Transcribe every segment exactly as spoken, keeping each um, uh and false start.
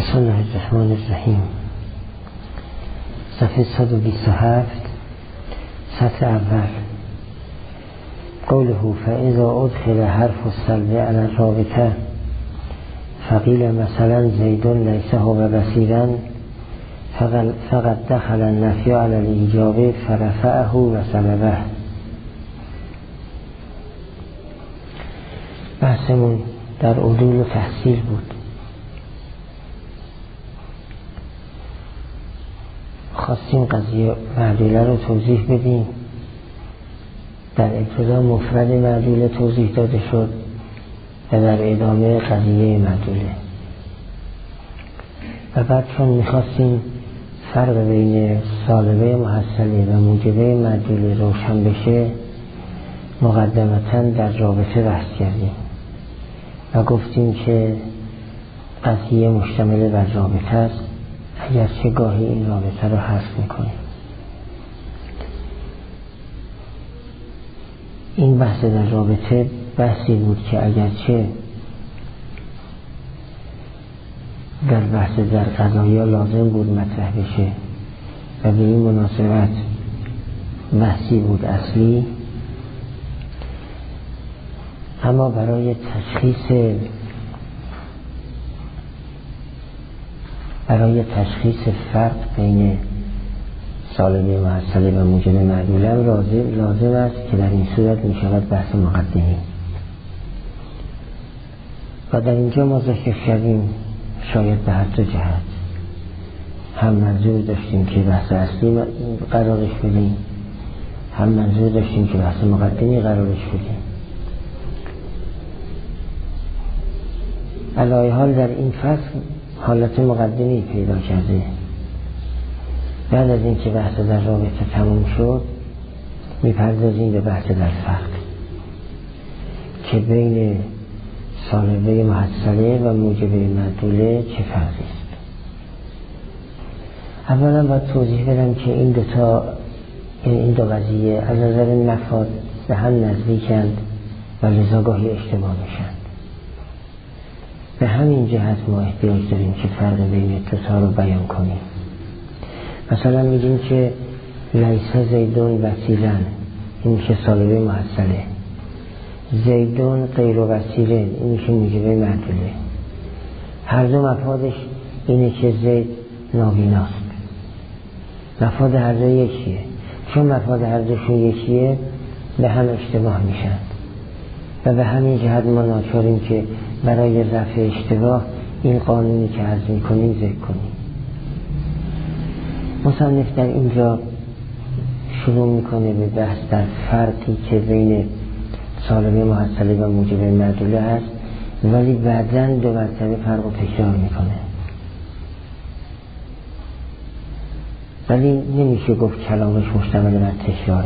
بسم الله الرحمن الرحیم. صفحه صد و بیست و هفت، سطر اول. قوله فاذا ادخل حرف السلب علی الرابطه فقیل مثلا زید لیس هو بصیرا فقد دخل النفی علی الایجاب فرفعه و سببه. بحثمون در علوم و تحصیل بود. خواستیم قضیه معدوله رو توضیح بدیم. در ابتدا مفرد معدوله توضیح داده شد و در ادامه قضیه معدوله. و بعد چون میخواستیم فرق بین سالبه محصله و موجبه معدوله روشن بشه، مقدمتاً در رابطه بحث کردیم و گفتیم که قضیه مشتمل بر رابطه است، اگرچه گاهی این رابطه رو حذف میکنیم. این بحث در رابطه بحثی بود که اگرچه در بحث در قضایا لازم بود مطرح بشه و به این مناسبت بحثی بود اصلی، اما برای تشخیص برای تشخیص فرق بین سالبه محصله و موجب معدوله لازم, لازم است که در این صورت می شود بحث مقدمی. و در اینجا ما ذکر کردیم شاید به هر دو جهت، هم منظور داشتیم که بحث اصلی قرارش بدیم، هم منظور داشتیم که بحث مقدمی قرارش بدیم. علی حال در این فصل حالت مقدمی پیدا کرده. بعد از اینکه بحث در رابطه تموم شد، میپردازیم به بحث در فرق که بین سالبه محصله و موجبه معدوله چه فرقی است. اولا باید توضیح بدم که این دو تا این دو قضیه از نظر مفاد به هم نزدیکند و لذا گاهی اشتباه میشن. به همین جهت ما احتیاج داریم که فرق بین دو تا رو بیان کنیم. مثلا میگیم که لیس زیدون وسیلن، این میشه سالبه محصله. زیدون غیر وسیله، این میشه موجبه معدوله. هر دو مفادش اینه که زید نابیناست. مفاد هر دو یکیه. چون مفاد هر دوشون یکیه به هم اشتباه میشن و به همین جهت ما ناچاریم که برای رفع اشتباه این قانونی که عرض میکنیم ذکر کنیم. مصنف در اینجا شروع میکنه به بحث در فرقی که بین سالبه محصله و موجبه معدوله هست، ولی بعداً دو مرتبه فرق رو تکرار میکنه. ولی نمیشه گفت کلامش مشتمل بر تکراره،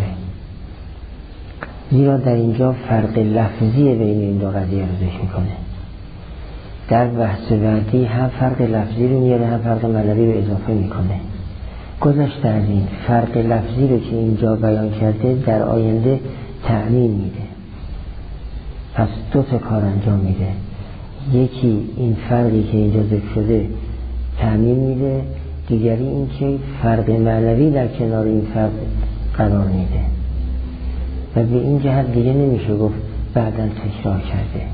زیرا در اینجا فرق لفظی بین این دو قضیه رو ذکر میکنه. در بحث بعدی هم فرق لفظی رو میاره، هم فرق معنوی رو اضافه میکنه. گذشته از این فرق لفظی رو که اینجا بیان کرده در آینده تعمیم میده. پس دو تا کار انجام میده. یکی این فرقی که اینجا ذکر شده تعمیم میده، دیگری این که فرق معنوی در کنار این فرق قرار میده و به این جهت دیگه نمیشه گفت بعداً تکرار کرده.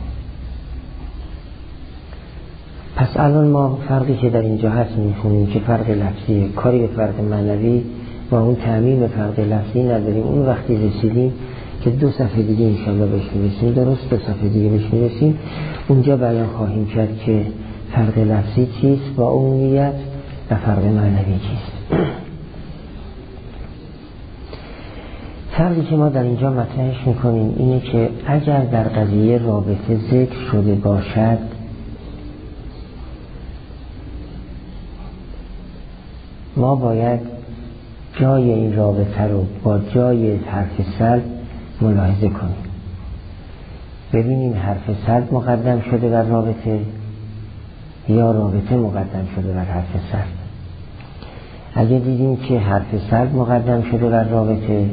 پس الان ما فرقی که در اینجا هست میخونیم که فرق لفظیه، کاری به فرق معنوی و اون تعمیم فرق لفظی نداریم. اون وقتی رسیدیم که دو صفحه دیگه انشاءالله بهش میرسیم، درست دو صفحه دیگه بهش میرسیم، اونجا بیان خواهیم کرد که فرق لفظی چیست با عمومیت و فرق معنوی چیست. فرقی که ما در اینجا مطرحش میکنیم اینه که اگر در قضیه رابطه ذکر شده باشد، ما باید جای این رابطه رو با جای حرف سلب ملاحظه کنیم. ببینیم حرف سلب مقدم شده بر رابطه یا رابطه مقدم شده بر حرف سلب. اگه دیدیم که حرف سلب مقدم شده بر رابطه،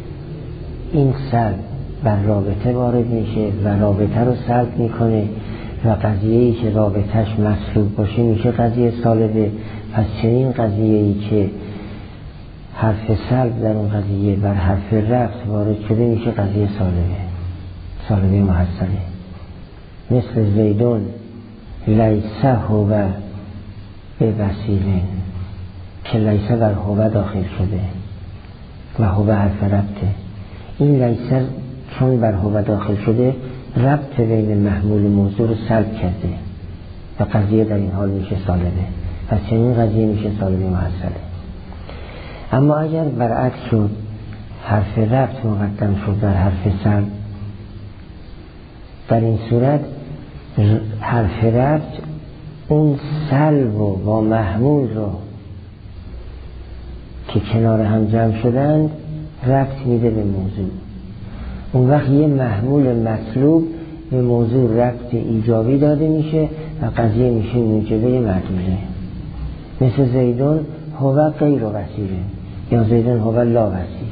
این سلب بر رابطه وارد میشه و رابطه رو سلب میکنه و قضیه‌ای که رابطش مسلوب باشه میشه قضیه سالبه. پس چنین قضیه‌ای که حرف سلب در اون قضیه بر حرف رفع وارد شده میشه قضیه سالبه، سالبه محصله. مثل زیدون لیسه هو به وسیله که لیسه بر هو داخل شده و هو حرف ربطه. این لیسه چون بر هو داخل شده ربط بین محمول موضوع رو سلب کرده و قضیه در این حال میشه سالبه. پس چنین قضیه میشه سالبه محصله. اما اگر برعکس شد، حرف ربط مقدم شد در حرف سلب، در این صورت حرف ربط اون سلب و با محمول رو که کنار هم جمع شدند ربط میده به موضوع. اون وقت یه محمول مطلوب به موضوع ربط ایجابی داده میشه و قضیه میشه موجبه معدوله. مثل زیدون هو غیر وسیله یا زیدون هو لا وسیل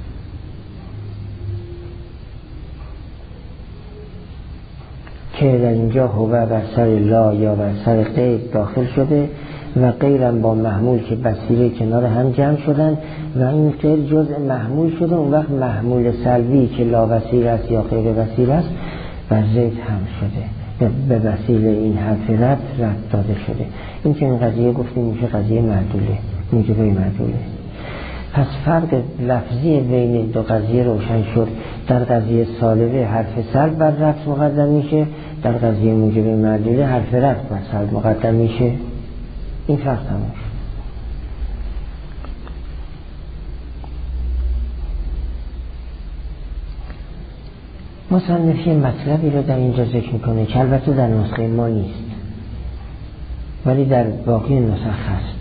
که در اینجا هو بر سر لا یا بر سر غیر داخل شده و غیرم با محمول که وسیله کنار هم جمع شدن و این غیر جزء محمول شده. اون وقت محمول سلبی که لا وسیله است یا غیر وسیله است و زید هم شده به وسیله این حرف ربط ربط داده شده. این که این قضیه گفتیم میشه قضیه معدوله، موجبه معدوله. پس فرق لفظی بین دو قضیه روشن شد. در قضیه سالبه حرف سلب بر ربط مقدم میشه، در قضیه موجبه معدوله حرف ربط بر سلب مقدم میشه. این فرق تمام شد. مصنف یه مطلبی رو در اینجا ذکر میکنه که البته در نسخه ما نیست ولی در باقی نسخ هست.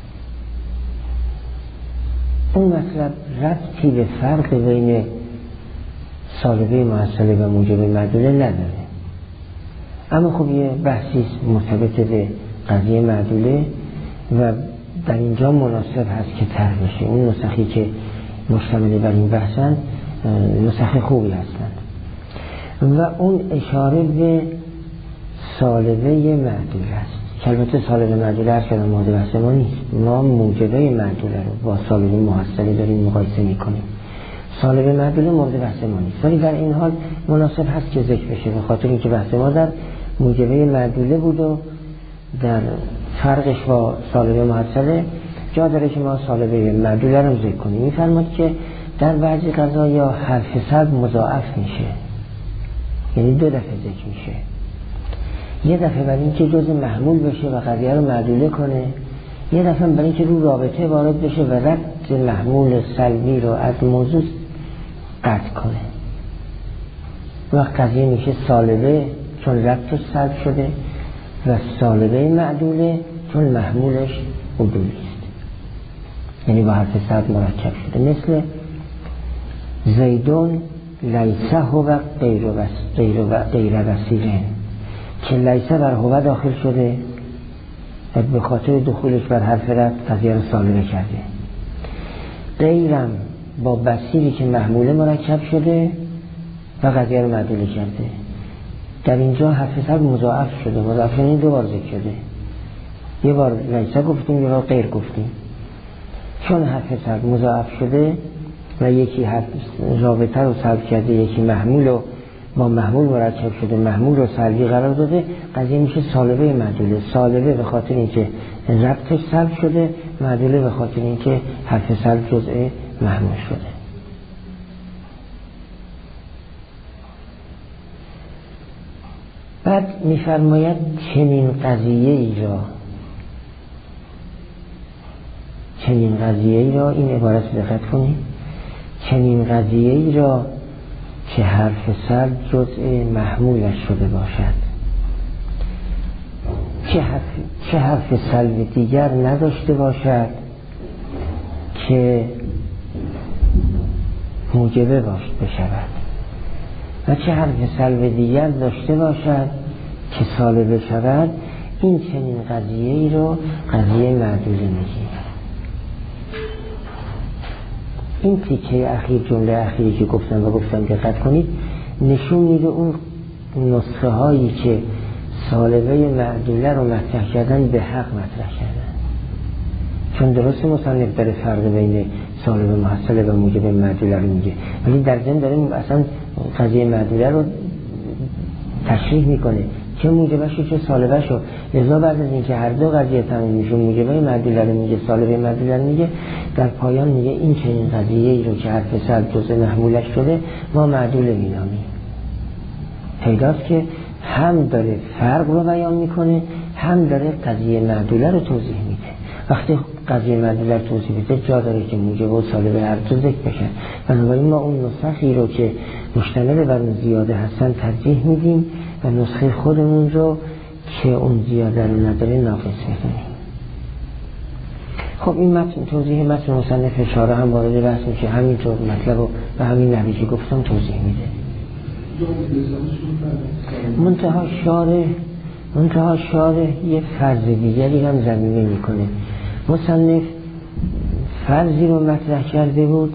اون مطلب ربطی به فرق بین سالبه محصله و موجبه معدوله نداره، اما خب یه بحثی مرتبط به قضیه معدوله و در اینجا مناسب هست که طرح بشه. اون نسخی که مشتمل بر این بحثن نسخ خوبی هستند و اون اشاره به سالبه معدوله است که البته سالبه معدوله هر که در مورد بحث ما نیست. ما موجبه معدوله رو با سالبه محصله داریم مقایسه میکنیم. سالبه معدوله مورد بحث ما نیست ولی در این حال مناسب هست که ذکر بشه به خاطر اینکه بحث ما در موجبه معدوله بود و در فرقش با سالبه محصله جا داره که ما سالبه معدوله رو ذکر کنیم. میفرماد که در بعضی قضایا حرف سلب مضاعف میشه، یعنی دو دفعه ذکر میشه. یه دفعه برای اینکه جزء محمول بشه و قضیه رو معدوله کنه، یه دفعه برای اینکه رو رابطه وارد بشه و ربط محمول سلبی رو از موضوع قطع کنه. وقت قضیه میشه سالبه چون ربطش سلب شده و سالبه معدوله چون محمولش عدولی است، یعنی با حرف سلب مرکب شده. مثل زیدون لیسه هو غیر وسیله که لیسه بر هو داخل شده و به خاطر دخولش بر حرف ربط قضیه رو سالبه کرده. غیرم با وسیلی که محموله مرکب شده و قضیه رو معدوله کرده. در اینجا حرف سلب مضاعف شده، مضاعف یعنی دو بار ذکر شده. یه بار لیسه گفتیم یه بار غیر گفتیم. چون حرف سلب مضاعف شده و یکی حرف رابطه رو سلب کرده، یکی محمول رو با محمول مرکب شده، محمول رو سلبی قرار داده، قضیه میشه سالبه معدوله. سالبه به خاطر اینکه ربطش سلب شده، معدوله به خاطر اینکه حرف سلب جزء محمول شده. بعد میفرماید چنین قضیه ای را چنین قضیه ای را این عبارت دقت کنید، چنین قضیه ای را که حرف سلب جزء محمولش شده باشد، چه حرف, چه حرف سلب دیگر نداشته باشد که موجبه باشد بشود و چه حرف سلب دیگر داشته باشد که سالبه شود، این چنین قضیه ای رو قضیه معدوله میگیم. این تیکه اخیر، جمله اخیری که گفتم و گفتم دقت کنید، نشون میده اون نسخه هایی که سالبه معدوله رو مطرح کردن به حق مطرح کردن، چون درست مصنف داره فرق بین سالبه محصله و موجب معدوله رو میگه، ولی در ضمن داره اصلا قضیه معدوله رو تشریح میکنه، چه موجبش و چه سالبش رو. لذا بعد از اینکه هر دو قضیه تموم میشه، موجبه معدوله رو میگه، سالبه معدوله رو میگه، در پایان میگه این چنین قضیه ای رو که حرف سلب جزء محمولش شده ما معدوله مینامیم. پیداست که هم داره فرق رو بیان میکنه، هم داره قضیه معدوله رو توضیح میده. وقتی قضیه معدوله رو توضیح میده جا داره که موجب و سالبه هر دو ذکر بشن. بنابراین ما اون نسخی رو که مشتمل بر اون زیاده هستن ترجیح میدیم و نسخه خودمون رو که اون زیاده رو نداره ناقص میکنیم. خب این متن توضیح متن مصنف اشاره هم وارد بحث میشه، همینطور مطلب رو به همین نحوی که گفتم توضیح میده. منتها شارح منتها شارح یه فرض دیگری هم ضمیمه میکنه. مصنف فرضی رو مطرح کرده بود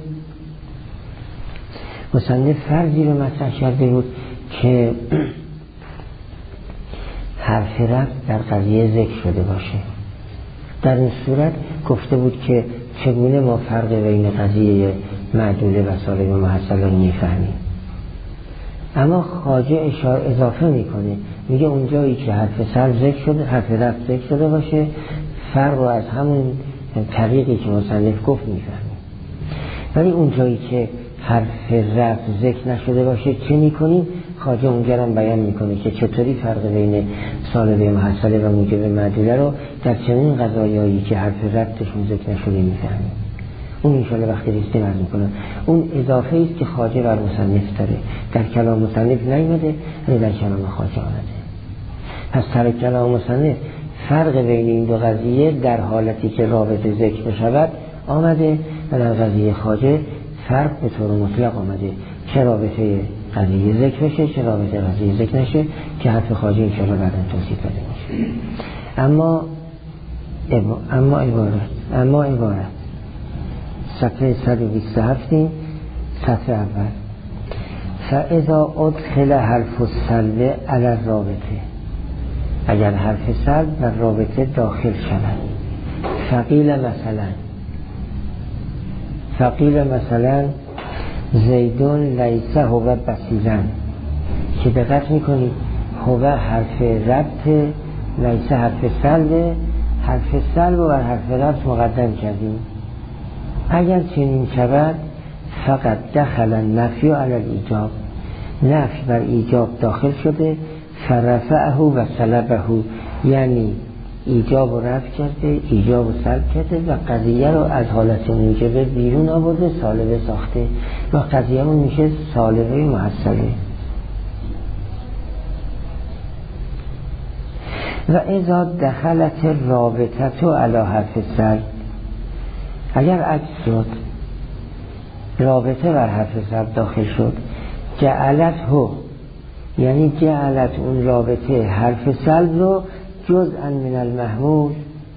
مصنف فرضی رو مطرح کرده بود که حرف رفت در قضیه ذکر شده باشه. در این صورت گفته بود که چگونه ما فرق بین قضیه معدوله و سالبه محصله رو میفهمیم. اما خواجه اشاره اضافه میکنه، میگه اونجایی که حرف سلب ذکر شده، حرف رفت ذکر شده باشه، فرق رو از همون طریقی که مصنف گفت میفهمیم. ولی اونجایی که حرف رفت ذکر نشده باشه چه میکنیم؟ خواجه اونجا هم بیان میکنه که چطوری فرق بین سالبه محصله و موجب معدوله رو در چنین قضایایی که حرف رفتشون ذکر نشده میفهمیم. اون انشاءالله وقتی رسیدیم عرض میکنم. اون اضافه است که خواجه بر مصنف داره، در کلام مصنف نیامده ولی در کلام خواجه آمده. پس در کلام مصنف فرق بین این دو قضیه در حالتی که رابطه ذکر بشود آمده و در قضیه خواجه فرق به طور مطلق آمده، چه رابطه قضیه ذکر بشه چه رابطه قضیه ذکر نشه، که حرف خواجه انشاءالله بعدا توضیح بده میشه. اما اما عبارت اما عبارت صفحه صد و بیست و هفت صفحه اول فاذا ادخل حرف السلب علی الرابطه، اگر حرف سلب در رابطه داخل شود، فقیل مثلا فقیل مثلا زیدون لیس هو بصیرن، که دقت میکنید هو حرف ربط، لیس حرف سلب، حرف سلب و بر حرف ربط مقدم کردیم. اگر چنین شود فقط دخل النفی علی الایجاب، نفی بر ایجاب داخل شده، فرفعه و سلبه، یعنی ایجاب و رفع کرده، ایجاب و سلب کرده و قضیه رو از حالت موجبه بیرون آورده، سالبه ساخته و قضیه رو میشه سالبه محصله. و اذا دخلت رابطه علی حرف سلب، اگر عکس شد رابطه بر حرف سلب داخل شد، جعلت هو، یعنی جعلت اون رابطه حرف سلب رو جزءا من المحمول،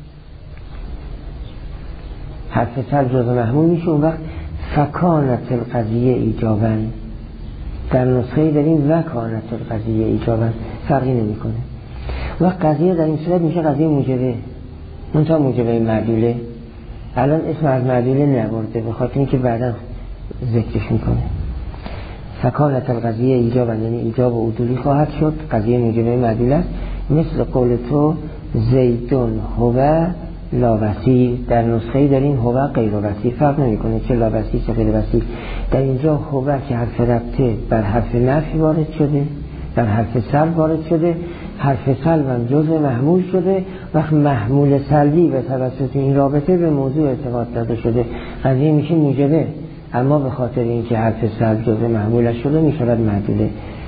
حرف سلب جزء محمول میشه، اون وقت فکانت القضیه ایجابا. در نسخه داریم وکانت القضیه ایجابا، فرقی نمی کنه. و قضیه در این صورت میشه قضیه موجبه، منتها موجبه معدوله. الان اسم از معدوله نبرده به خاطر اینکه بعدا ذکرش میکنه. فکانت القضیه ایجابا، یعنی ایجاب و عدولی خواهد شد، قضیه موجبه معدوله است. مثل قول تو زیدون هو لا وسیع، در نسخه داریم هو غیر وسیع، فرق نمیکنه چه لا وسیع چه غیر وسیع. در اینجا هو که حرف ربطه بر حرف نفی وارد شده، در حرف سلب وارد شده، حرف سلب هم جزء محمول شده، وقت محمول سلبی به توسط این رابطه به موضوع ارتباط داده شده، قضیه میشه موجبه، اما به خاطر اینکه حرف سلب جزء محمولش شده میشود معدوله.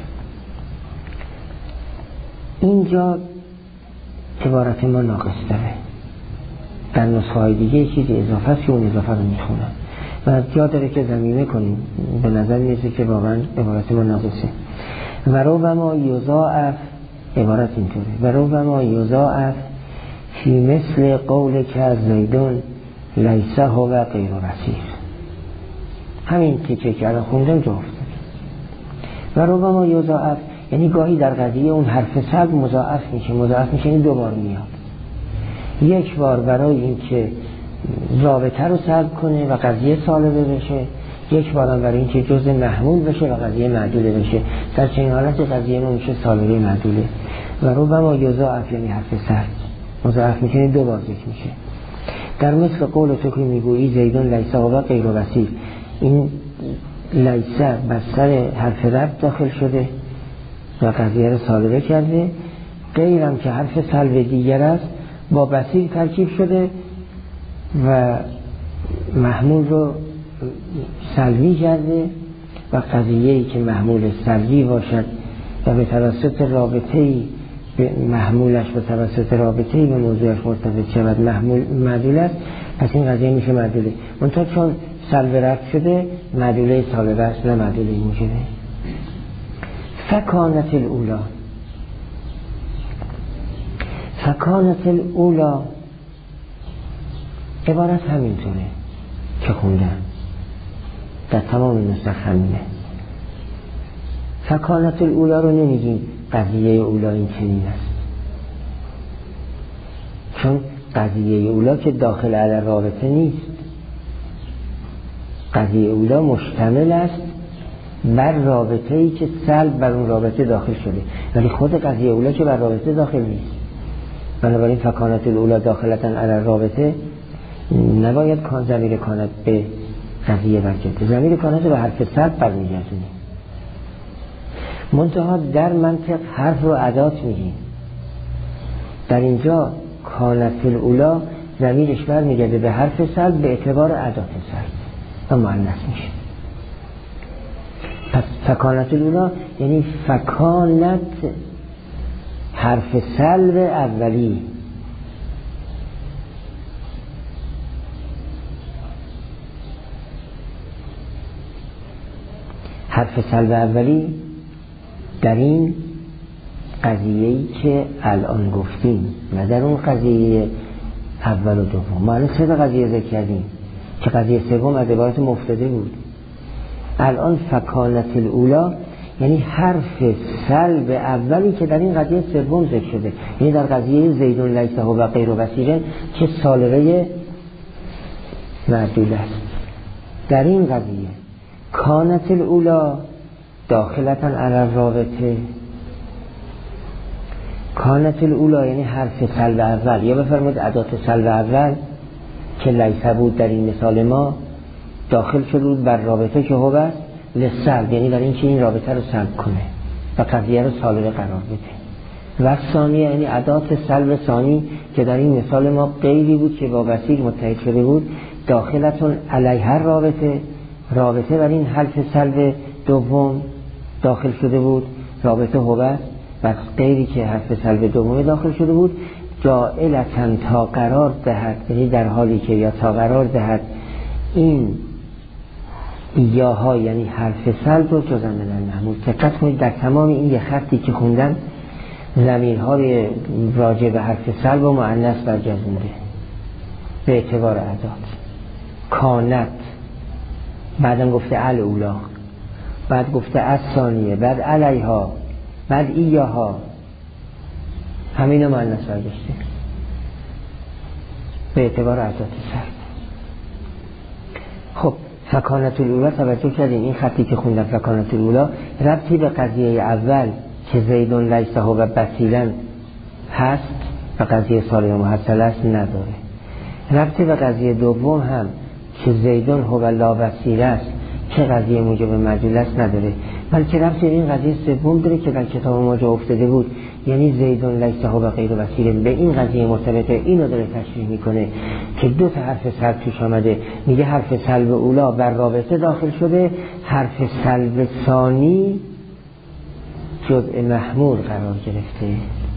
اینجا عبارت ما ناقص داره، در نسخه های دیگه چیزی اضافه است که اون اضافه رو میخونم و جا داره که ضمیمه کنیم، به نظر میرسه که واقعا عبارت ما ناقصه. و رو و ما یضاعف، عبارت اینطوره، و رو و ما یضاعف فی مثل قول که از زیدون لیسه هو غیر وسیع، همین تیکه که الان خوندم جا افتاد. و رو و ما یضاعف، یعنی گاهی در قضیه اون حرف سلب مضاعف میشه، مضاعف میشه یعنی دوبار میاد. یک بار برای اینکه رابطه رو سلب کنه و قضیه سالبه بشه، یک بارم برای اینکه جزء محمول بشه و قضیه معدوله بشه. در چنین حالت قضیه ما میشه سالبه معدوله. و ربما یضاعف یعنی حرف سلب مضاعف میشه یعنی دوبار ذکر میشه. در مثل قول تو که میگویی زیدون لیسه و غیر وسیل، این لیسه بر سر حرف رب داخل شده و قضیه رو سالبه کرده، غیرم که حرف سلب دیگر است با بسیل ترکیب شده و محمول رو سلبی کرده و قضیه‌ای که محمول سلبی باشد و به توسط رابطه‌ای به محمولش به توسط رابطه‌ای به موضوعش مرتبط شود محمول معدول است، پس این قضیه میشه معدوله. منتها چون سلب رفت شده معدوله سالبه است نه معدوله موجبه. فکانت الاولا، فکانت الاولا عبارت همینطوره که خوندم در تمام نسخ همینه. فکانت الاولا رو نمیگیم قضیه اولا این چنین است، چون قضیه اولا که داخل علی رابطه نیست. قضیه اولا مشتمل است بر رابطه‌ای که سلب بر اون رابطه داخل شده، ولی خود قضیه اولا که بر رابطه داخل نیست. بنابراین فکانت الاولا داخلتن علی رابطه نباید کان ضمیر کانت به قضیه برگرده، ضمیر کانت به حرف سلب برمیگردونه. منتها در منطق حرف رو ادات میگیم، در اینجا کانت الاولا ضمیرش برمیگرده به حرف سلب به اعتبار ادات سلب و مؤنث میشه. پس فکانت الاولا یعنی فکانت حرف سلب اولی، حرف سلب اولی در این قضیه‌ای که الان گفتیم و در اون قضیه اول و دوم. ما الان سه قضیه ذکر کردیم که قضیه سوم از عبارت مفتده بود. الان فکانت الاولا یعنی حرف سلب اولی که در این قضیه سوم ذکر شده، یعنی در قضیه زیدون لیسه و غیر وسیله که سالبه معدول است. در این قضیه کانت الاولا داخلتن علی رابطه، کانت الاولا یعنی حرف سلب اول یا بفرمایید ادات سلب اول که لیسه بود در این مثال ما داخل شده بود بر رابطه که هو است لسلب، یعنی در این که این رابطه رو سلب کنه و قضیه رو سالبه قرار بده. و ثانیه یعنی ادات سلب ثانی که در این مثال ما غیری بود که با وسیل متحد شده بود داخلتون علیه رابطه، رابطه بر این حرف سلب دوم داخل شده بود، رابطه هو و غیری که حرف سلب دوم داخل شده بود جائلتن تا قرار دهد، یعنی در حالی که یا تا قرار دهد این ایاها یعنی حرف سلب رو جزء من محمول. دقت کنید در تمام این یه خطی که خوندم ضمیرهای راجع به حرف سلب و مؤنث برگردونده به اعتبار ادات. کانت بعدم گفته الاولا، بعد گفته از ثانیه، بعد علیها، بعد ایاها، همین مؤنث برگشته به اعتبار ادات سلب. خب فکانت الاولا توجه کردیم این خطی که خوندم فکانت الاولا ربطی به قضیه اول که زیدون لیسه و بسیلن هست و قضیه سالبه محصل است نداره. ربطی به قضیه دوم هم که زیدون هو لا بسیل است که قضیه موجب معدول است نداره، بلکه ربطی به این قضیه سوم داره که در کتاب ما جا افتاده بود، یعنی زیدون لیسه و غیر وسیل به این قضیه مرتبطه. اینو داره تشریح میکنه که دو تا حرف سلب توش آمده، میگه حرف سلب اولا بر رابطه داخل شده، حرف سلب ثانی جزء محمول قرار گرفته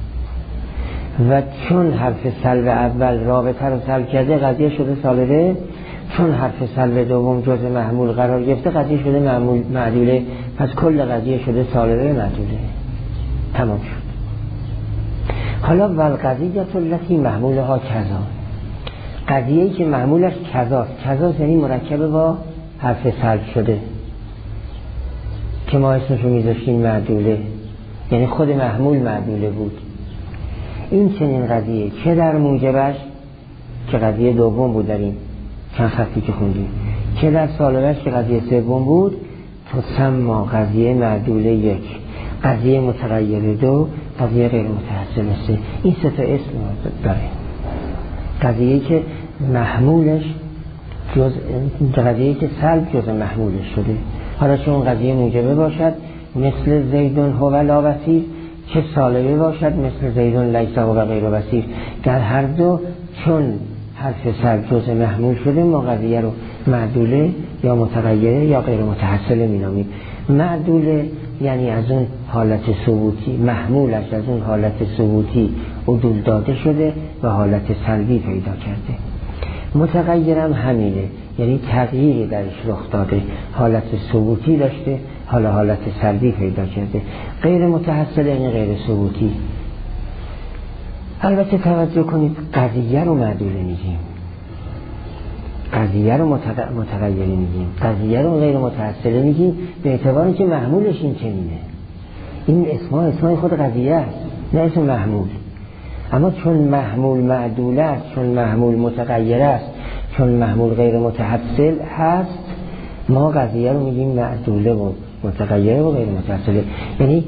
و چون حرف سلب اول رابطه رو سلب کرده قضیه شده سالبه، چون حرف سلب دوم جزء محمول قرار گرفته قضیه شده معمول معدوله، پس کل قضیه شده سالبه معدوله. تمام شد. حالا والقضیه التي محمولها کذا، قضیه‌ای که محمولش کذاست. کذاست یعنی مرکب با حرف سلب شده که ما اسمشو میذاشتیم معدوله یعنی خود محمول معدوله بود. این چنین قضیه چه در موجبش که قضیه دوم بود در این چند خطی که خوندیم، چه در سالبش که قضیه سوم بود، تسمى قضیه معدوله یک، قضیه متغیر دو، قضیه غیر متحصل سه. این سه تا اسم داره. قضیه که محمولش جز قضیه که سلب جز محمولش شده، حالا چون قضیه موجبه باشد مثل زیدون هو لا وصیر، چه سالبه باشد مثل زیدون لیس هو غیر وصیر، در هر دو چون حرف سلب جز محمول شده ما قضیه رو معدوله یا متغیره یا غیر متحصله مینامیم. معدوله یعنی از اون حالت ثبوتی، محمولش از اون حالت ثبوتی عدول داده شده و حالت سلبی پیدا کرده. متغیرم همینه، یعنی تغییری درش رخ داده، حالت ثبوتی داشته حالا حالت سلبی پیدا کرده. غیر متحصل یعنی غیر ثبوتی. البته توجه کنید قضیه رو معدوله میگیم، قضیه رو متغیره میگیم، قضیه رو غیر متحصله میگیم به اعتباری که محمولش این چنینه. این اسما اسمای خود قضیه است نه اسم محمول. اما چون محمول معدوله است، چون محمول متغیر است، چون محمول غیر متحصل هست، ما قضیه رو میگیم معدوله و متغیر و غیر متحصله. یعنی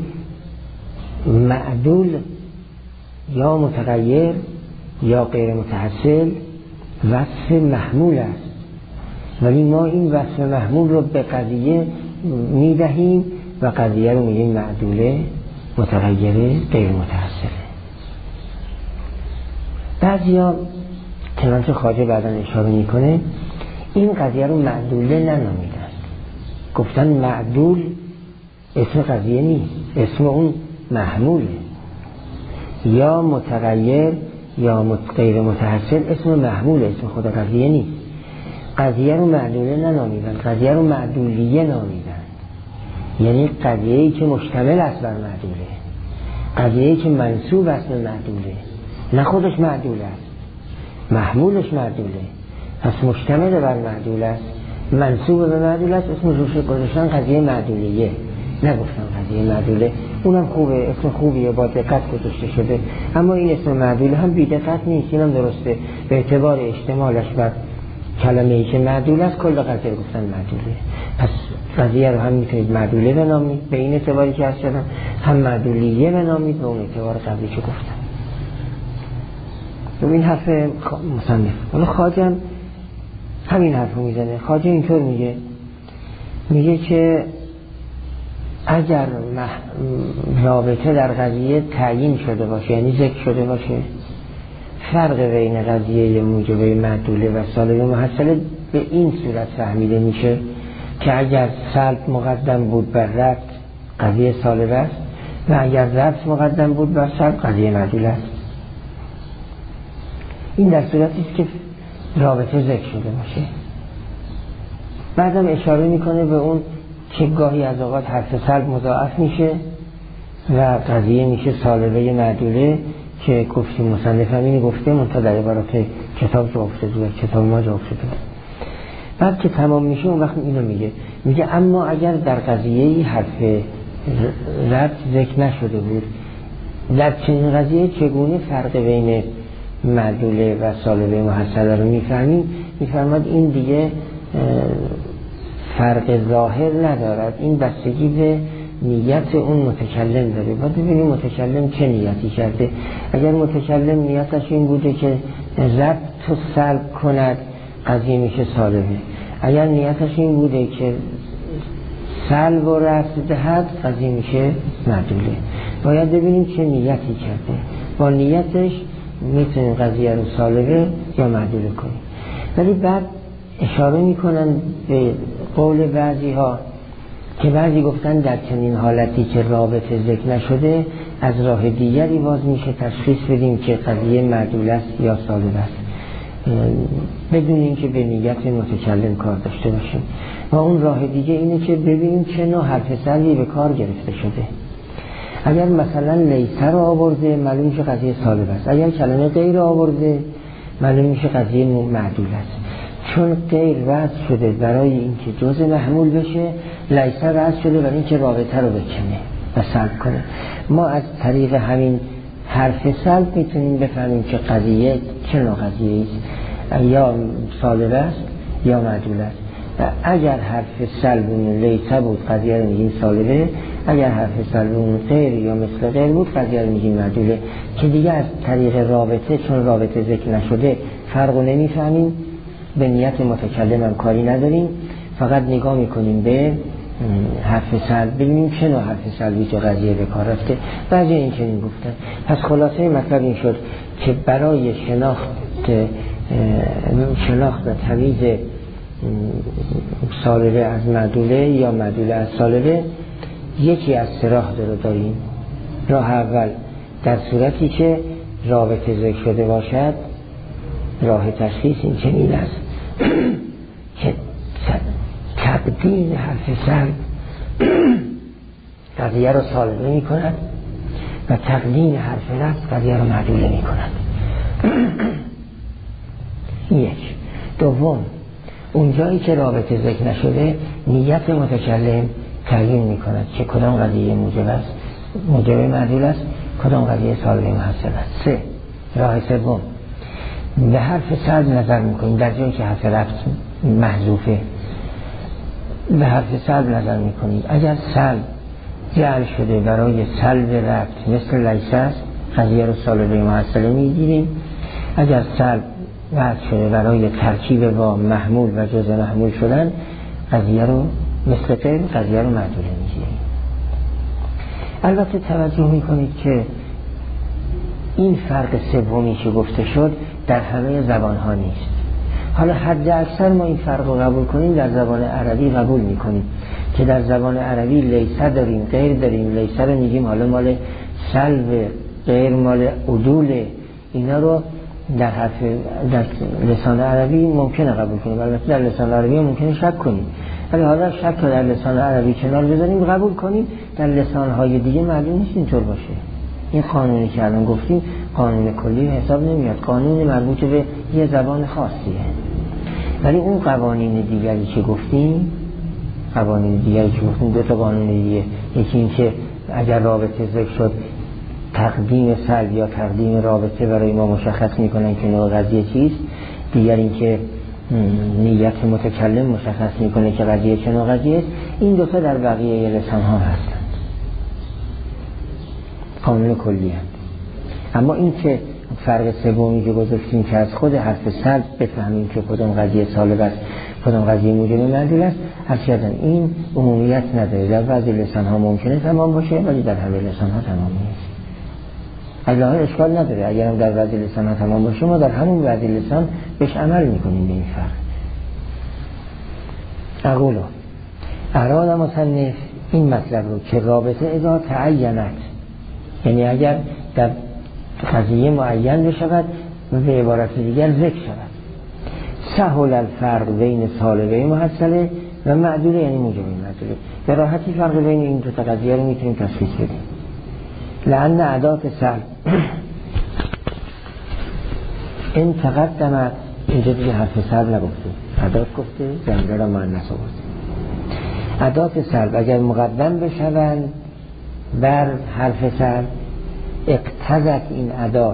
معدول یا متغیر یا غیر متحصل وصف محمول است، ولی ما این وصف محمول رو به قضیه میدهیم و قضیه رو میگیم معدوله، متغیره، غیر متحصله. بعضی ها چنانچه خواجه بعداً اشاره میکنه این قضیه رو معدوله ننامیدن، گفتن معدول اسم قضیه نیست، اسم اون محموله. یا متغیر یا غیر متحصل اسم محمول، اسم خود قضیه نیست. قضیه رو معدوله ننامیدن، قضیه رو معدولیه نامیدن، یعنی قضیه‌ای که مشتمل است بر معدوله، قضیه‌ای که منسوب است به معدوله، نه خودش معدول است، محمولش معدوله، پس مشتمل بر معدول است، منسوب به معدول است. اسم روش گذاشتن قضیه معدولیه، نگفتن قضیه معدوله. اونم خوبه، اسم خوبیه، با دقت گذاشته شده. اما این اسم معدوله هم بی دقت نیست، اینم درسته، به اعتبار اشتمالش بر کلمه‌ای که معدول است کل قضیه گفتن معدوله. پس قضیه رو هم میتونید معدوله بنامید به این اعتباری که هست شدن، هم معدولیه بنامید به اون اعتبار قبلی که گفتن. این حرف مصنف. ولی خواجه هم همین حرف رو میزنه. خواجه اینطور میگه، میگه که اگر رابطه در قضیه تعیین شده باشه، یعنی ذکر شده باشه، فرق بین قضیه موجبه معدوله و سالبه محصله به این صورت فهمیده میشه که اگر سلب مقدم بود بر رفت قضیه سالبه است و اگر رفت مقدم بود بر سلب قضیه معدوله است. این در صورتی است که رابطه ذکر شده باشه. بعدم اشاره میکنه به اون که گاهی از اوقات حرف سلب مضاعف میشه و قضیه میشه سالبه معدوله که گفتیم مصنف همینی گفته منتها در عبارات کتاب جا افتاده و کتاب ما جا افتاده. بعد که تمام میشه اون وقت اینو میگه، میگه اما اگر در قضیه حرف رد ذکر نشده بود، در چنین قضیه چگونه فرق بین معدوله و سالبه محصله رو میفهمیم؟ میفرماد این دیگه فرق ظاهر ندارد، این بستگی به نیت اون متکلم داره. باید ببینیم متکلم چه نیتی کرده. اگر متکلم نیتش این بوده که ضبط و سلب کند قضیه میشه سالبه، اگر نیتش این بوده که سلب و رفت دهد قضیه میشه معدوله. باید ببینیم چه نیتی کرده، با نیتش میتونیم قضیه رو سالبه یا معدوله کنیم. ولی بعد اشاره میکنن به قول بعضی ها که بعضی گفتن در چنین حالتی که رابطه ذکر نشده از راه دیگری باز میشه تشخیص بدیم که قضیه معدوله است یا سالبه است، بدون اینکه به نیت متکلم کار داشته باشیم. و اون راه دیگه اینه که ببینیم چه نوع حرف سلبی به کار گرفته شده. اگر مثلا لیسه رو آورده معلوم میشه قضیه سالبه است، اگر کلمه غیر آورده معلوم میشه قضیه معدول است. چون غیر وضع شده برای اینکه جزء محمول بشه، لیسه وضع شده برای اینکه رابطه رو بکنه. و سلب کنه. ما از طریق همین حرف سلب میتونیم بفهمیم که قضیه چه نوع قضیه است، یا سالبه است یا معدول است. و اگر حرف سلب اون لیسه بود قضیه رو میگیم سالبه، اگر حرف سلب اون غیر یا مثل غیر بود قضیه رو میگیم معدوله، که دیگه از طریق رابطه چون رابطه ذکر نشده فرق رو نمیفهمیم، به نیت متکلم هم کاری نداریم، فقط نگاه میکنیم به حرف سلب ببینیم چه نوع حرف سلبی تو قضیه به کار رفته. بعضی این چنین گفتن. پس خلاصه مطلب این شد که برای شناخت شناخت و تمییز سالبه از معدوله یا معدوله از سالبه یکی از سه راه رو داریم. راه اول در صورتی که رابطه ذکر شده باشد، راه تشخیص این چنین است که تقدیم حرف سلب قضیه رو سالبه می کند و تقدیم حرف لفظ قضیه رو معدوله می کند. یک. دوم، اونجایی که رابطه ذکر نشده نیت متکلم تعیین می کند که کدام قضیه موجب است، موجب معدول است، کدام قضیه سالبه محصل است. سه. راه سوم، به حرف سلب نظر می کنیم در جایی که حرف لفظ محذوفه، به حرف سلب نظر می کنیم. اگر سلب جعل شده برای سلب رفت مثل لیسه است قضیه رو سالبه محصله می گیریم. اگر سلب وضع شده برای ترکیب با محمول و جزء محمول شدن قضیه رو مثل غیر قضیه رو معدوله می گیریم. البته توجه می کنید که این فرق سومی که گفته شد در همه زبان ها نیست. حالا حد اکثر ما این فرق رو قبول کنیم در زبان عربی قبول میکنیم که در زبان عربی لیسه داریم، غیر داریم. لیسه رو میگیم حالا مال سلب، غیر مال عدول. اینا رو در حرف در لسان عربی ممکنه قبول کنیم، البته در لسان عربی ممکنه شک کنیم، ولی حالا شک رو در لسان عربی کنار بذاریم قبول کنیم. در لسان های دیگه معلوم نیست اینطور باشه. این قانونی که الان گفتیم قانون کلی حساب نمیاد، قانون مربوط به یه زبان خاصیه. ولی اون قوانین دیگری که گفتیم، قوانین دیگری که گفتیم دو تا قانون دیگه، یکی این که اگر رابطه ذکر شد تقدیم سلب یا تقدیم رابطه برای ما مشخص میکنن که نوع قضیه چیست، دیگر این که نیت متکلم مشخص میکنه که قضیه چه نوع قضیه است. این دو تا در بقیه لسان ها هستند، قانون کلی هست. اما این که فرق سومی که گذاشتیم که از خود حرف سلب بفهمیم که کدام قضیه سالب است کدام قضیه موجب معدول است، هرچند این عمومیت نداره. در بعضی لسان ها ممکنه تمام باشه ولی در همه لسان ها تمام نیست. الله اشکال نداره، اگر هم در بعضی لسان ها تمام باشه ما در همون بعضی لسان بهش عمل میکنیم به این فرق. اقولو اراد مصنف این مطلب رو که رابطه اذا تعینت، یعنی اگر در قضیه معین بشود و به عبارت دیگر ذکر شود، سهل الفرق بین سالبه محصله و معدوله، یعنی موجب معدوله. به راحتی فرق بین این دو تا قضیه رو میتونیم تشخیص بدیم. لأن ادات سلب این تقدمت، اینجا دیگه حرف سلب نگفته، ادات گفته، زنده را مؤنث آورده. ادات سلب اگر مقدم بشوند بر حرف سلب اقتضت این ادات،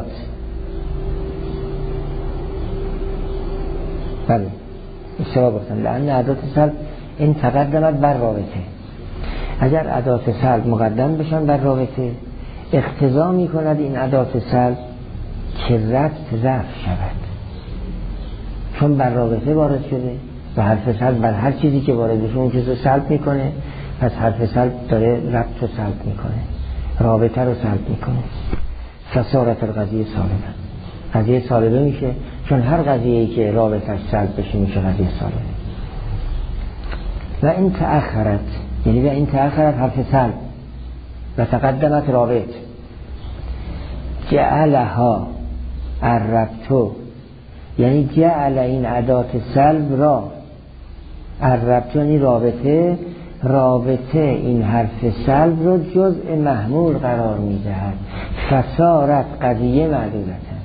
بله اشتباه گفتم، لأن ادات سلب این تقدمت بر رابطه، اگر ادات سلب مقدم بشن بر رابطه اقتضا می کند این ادات سلب که ربط رفع شود، چون بر رابطه وارد شده و حرف سلب بر هر چیزی که وارد بشه اون چیز رو سلب میکنه، پس حرف سلب داره ربط رو سلب میکنه، رابطه رو سلب میکنه. فصارت القضیه سالبه، قضیه سالبه میشه، چون هر قضیه‌ای که رابطه‌اش سلب بشه میشه قضیه سالبه. و این تأخرت، یعنی و این تأخرت حرف سلب و تقدمت رابط، جعلها الربطو، یعنی جعل این ادات سلب را، الربطو یعنی رابطه، رابطه این حرف سلب رو جزء محمول قرار میدهد، فصارت قضیه معدولتن.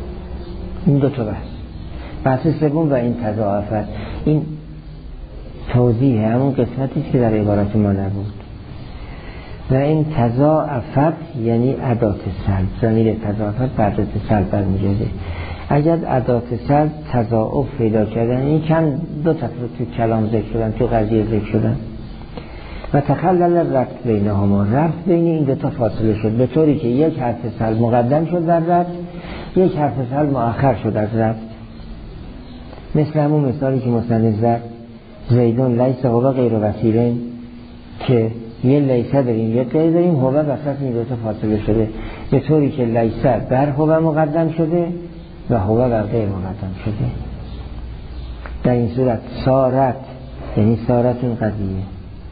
این دو تا بحث. بحث سوم و این تضاعفت، این توضیح همون قسمتی که در عبارت ما نبود. و این تضاعفت یعنی ادات سلب، ضمیر تضاعفت به ادات سلب برمیگرده. اگر ادات سلب تضاعف پیدا کردن، این چند دو تا تو کلام ذکر شدن، تو قضیه ذکر شدن. و تخلل ربط بینهما، ربط بین این دو تا فاصله شد به طوری که یک حرف سلب مقدم شد در ربط، یک حرف سلب مؤخر شد از ربط. مثل همون مثالی که مصنف زد زیدون لیس هو غیر وسیلین، که یه لیسه داریم یه غیر داریم، هو وسط این دو تا فاصله شده به طوری که لیسه بر هو مقدم شده و هو بر غیر مقدم شده. در این صورت سارت یعنی سارت این قضیه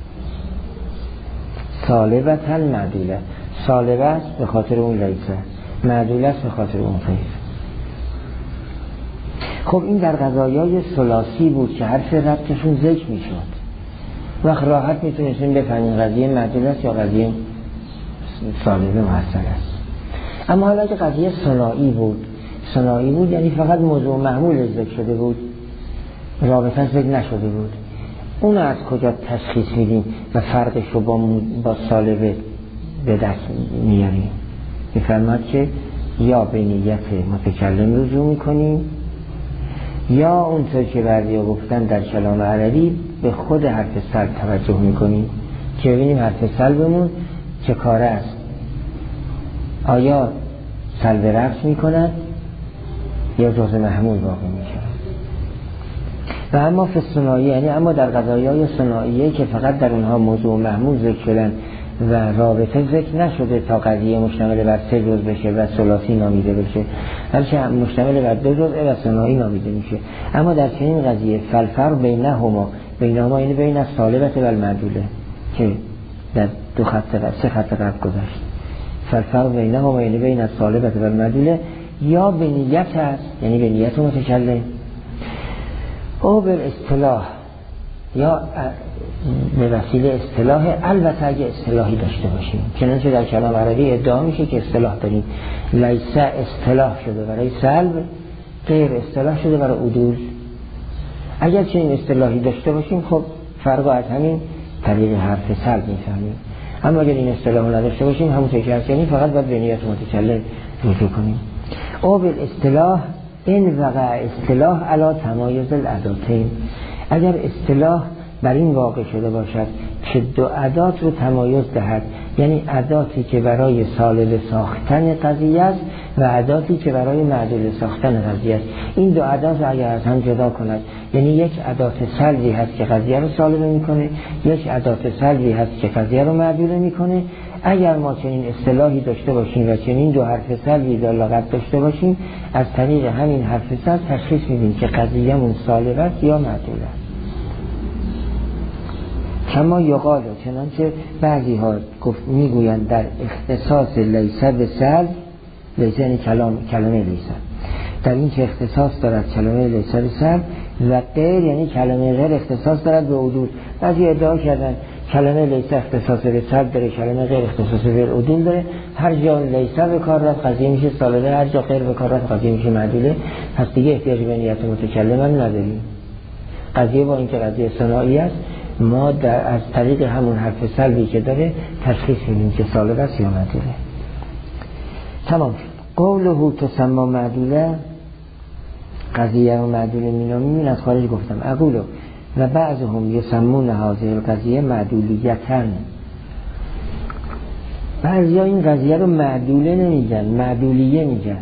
سالبتاً معدوله، سالبه است به خاطر اون لیسه، معدوله است به خاطر اون غیر. خب این در قضایای ثلاثی بود که حرف ربطشون ذکر می شد. وقت راحت می تونستیم بفهمیم قضیه معدوله است یا قضیه سالبه محصل است. اما حالا که قضیه ثنایی بود، ثنایی بود یعنی فقط موضوع محمول ذکر شده بود، رابطه ذکر نشده بود، اون از کجا تشخیص میدیم و فرقش رو با, با سالبه به دست میاریم؟ میفرماد که یا به نیت متکلم رجوع میکنیم یا اونطور که بعضیا گفتن در کلام عربی به خود حرف سلب توجه میکنیم که ببینیم حرف سلبمون چه کاره است، آیا سلب رفع میکند یا جزء محمول واقع میشه. و اما فی الثنایی، یعنی اما در قضایای ثنائیه که فقط در اونها موضوع محمول ذکر شدن و رابطه ذکر نشده تا قضیه مشتمل بر سه جزء بشه و ثلاثی نامیده بشه، بلکه مشتمل بر دو جزء و ثنایی نامیده میشه. اما در چنین قضیه فالفرق بینهما، بینهما یعنی بین السالبه و المعدوله که در دو خط و سه خط قبل گذشت. فالفرق بینهما یعنی بین السالبه و المعدوله یا به نیت است یعنی به نیت متکلم، او به اصطلاح یا به وسیله اصطلاح، البته اگه اصطلاحی داشته باشیم. چنانچه در کلام عربی ادعا میشه که اصطلاح داریم، لیسه اصطلاح شده برای سلب، غیر اصطلاح شده برای عدول. اگر چنین اصطلاحی داشته باشیم خب فرق از همین طریق حرف سلب میفهمیم. اما اگر این اصطلاح نداشته باشیم همون که هستیم فقط باید به نیت متکلم رجوع کنیم. او به اصطلاح این وقع اصطلاح علی تمایز الاداتین، اگر اصطلاح بر این واقع شده باشد که دو ادات رو تمایز دهد، یعنی اداتی که برای سالب ساختن قضیه است و اداتی که برای معدول ساختن قضیه است، این دو ادات رو اگر از هم جدا کند، یعنی یک ادات سلبی هست که قضیه رو سالب میکنه، یک ادات سلبی هست که قضیه رو معدول میکنه. اگر ما چنین اصطلاحی داشته باشیم و چنین دو حرف سلبی در لغت داشته باشیم، از طریق همین حرف سلب تشخیص میدیم که قضیه‌مون سالب است یا معدول است. کما یقال، چنانچه بعضی ها گفت میگویند در اختصاص لیسه به سلب، لیسه یعنی کلام کلمه لیسه، در این که اختصاص دارد کلمه لیسه به سلب، و غیر یعنی کلمه غیر اختصاص دارد به عدول. بعضی ادعا کردن کلمه لیسه اختصاص به سلب داره، کلمه غیر اختصاص به عدول داره، هر جا لیسه به کار رفت قضیه میشه سالبه، هر جا غیر به کار رفت قضیه میشه معدوله. پس دیگه احتیاج به نیت متکلم هم نداریم. قضیه با اینکه قضیه ثنایی است، ما در از طریق همون حرف سلبی که داره تشخیص میدیم که سالب است یا معدوله. تمام شد. قوله تسمى معدوله، قضیه و معدوله مینامیم. این از خارج گفتم. اقولو و بعضهم یسمون هذه القضیه معدولیتاً، بعضیا این قضیه رو معدوله نمیگن، معدولیه میگن.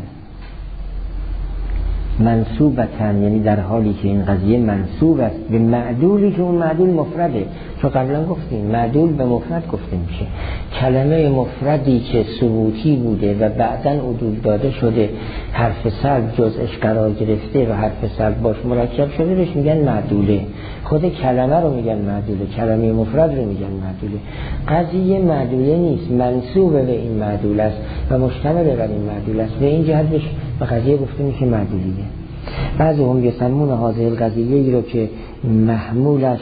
منصوبتن یعنی در حالی که این قضیه منصوب است به معدولی که اون معدول مفرده. چون قبلا گفتیم معدول به مفرد گفته میشه. کلمه مفردی که ثبوتی بوده و بعداً عدول داده شده، حرف سلب جزءش قرار گرفته و حرف سلب باش مرکب شده، بهش میگن معدوله. خود کلمه رو میگن معدوله، کلمه مفرد رو میگن معدوله. قضیه معدوله نیست، منصوب به این معدول است و مشتمل بر این معدول است. به این جهت به قضیه گفته میشه معدولیه. بعضی هم یسمون هذه القضیه ای رو که محمولش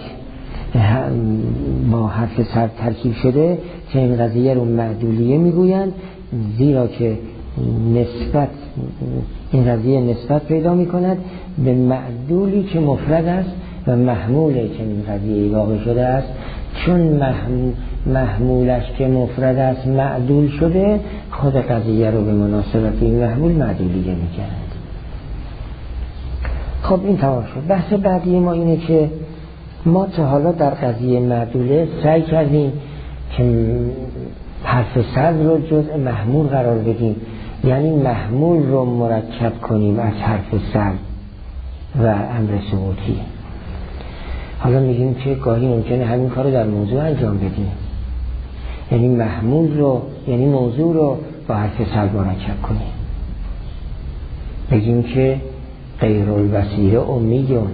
با حرف سلب ترکیب شده، که این قضیه رو معدولیه میگویند، زیرا که نسبت این قضیه نسبت پیدا میکند به معدولی که مفرد است و محمول چنین قضیه واقع شده است، چون محمول محمولش که مفرد است معدول شده، خود قضیه رو به مناسبت این محمول معدولیه می‌کند. خب این تمام شد. بحث بعدی ما اینه که ما تا حالا در قضیه معدوله سعی کردیم که حرف سلب رو جزء محمول قرار بدیم، یعنی محمول رو مرکب کنیم از حرف سلب و امر ثبوتی. حالا میگیم که گاهی ممکنه همین کار رو در موضوع انجام بدیم، یعنی محمول رو، یعنی موضوع رو با حرف سلب مرکب کنیم. بگیم که غیر البصیر امیون،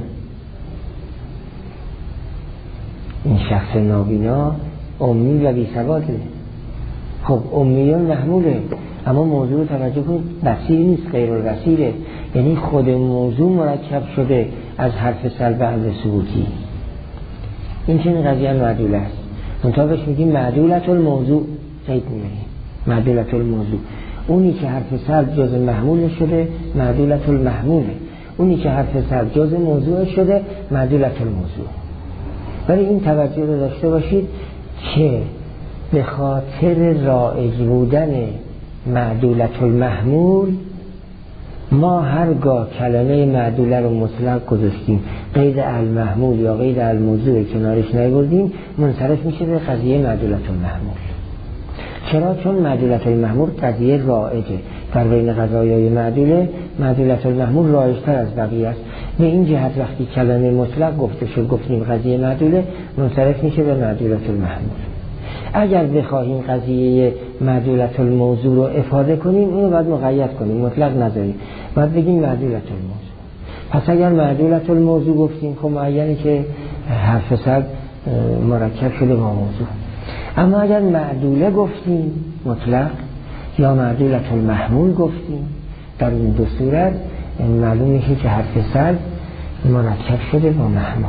این شخص نابینا امی و بی سواده. خب امیون محموله، اما موضوع رو توجه کنید بصیر نیست، غیر البصیره، یعنی خود موضوع مرکب شده از حرف سلب و امر ثبوتی. این چنین قضیه معدول است. منتها بهش میگیم معدولت الموضوع، قید می‌بریم معدولت الموضوع. اونی که حرف سلب جز محمول شده معدولت المحموله، اونی که حرف سلب جز موضوع شده معدولت الموضوع. ولی این توجه رو داشته باشید که به خاطر رایج بودن معدولت المحمول ما هرگاه کلمه معدوله رو مطلق گذاشتیم، قید المحمول یا قید الموضوع کنارش نیاوردیم، منصرف میشه به قضیه معدولت المحمول. چرا؟ چون معدولت المحمول قضیه رایجه در بین قضایای معدوله. معدولت المحمول رایج‌تر از بقیه است. به این جهت وقتی کلمه مطلق گفته شد گفتیم قضیه معدوله، منصرف میشه به معدولت المحمول. اگر بخواهیم قضیه معدولت الموضوع رو افاده کنیم، اونو باید مقید کنیم، مطلق نذاریم، باید بگیم معدولت الموضوع. پس اگر معدولت الموضوع گفتیم خب معینه که حرف سلب مرکب شده با موضوع. اما اگر معدوله گفتیم مطلق یا معدولت المحمول گفتیم، در این دو صورت معلوم میشه که حرف سلب مرکب شده با محمول.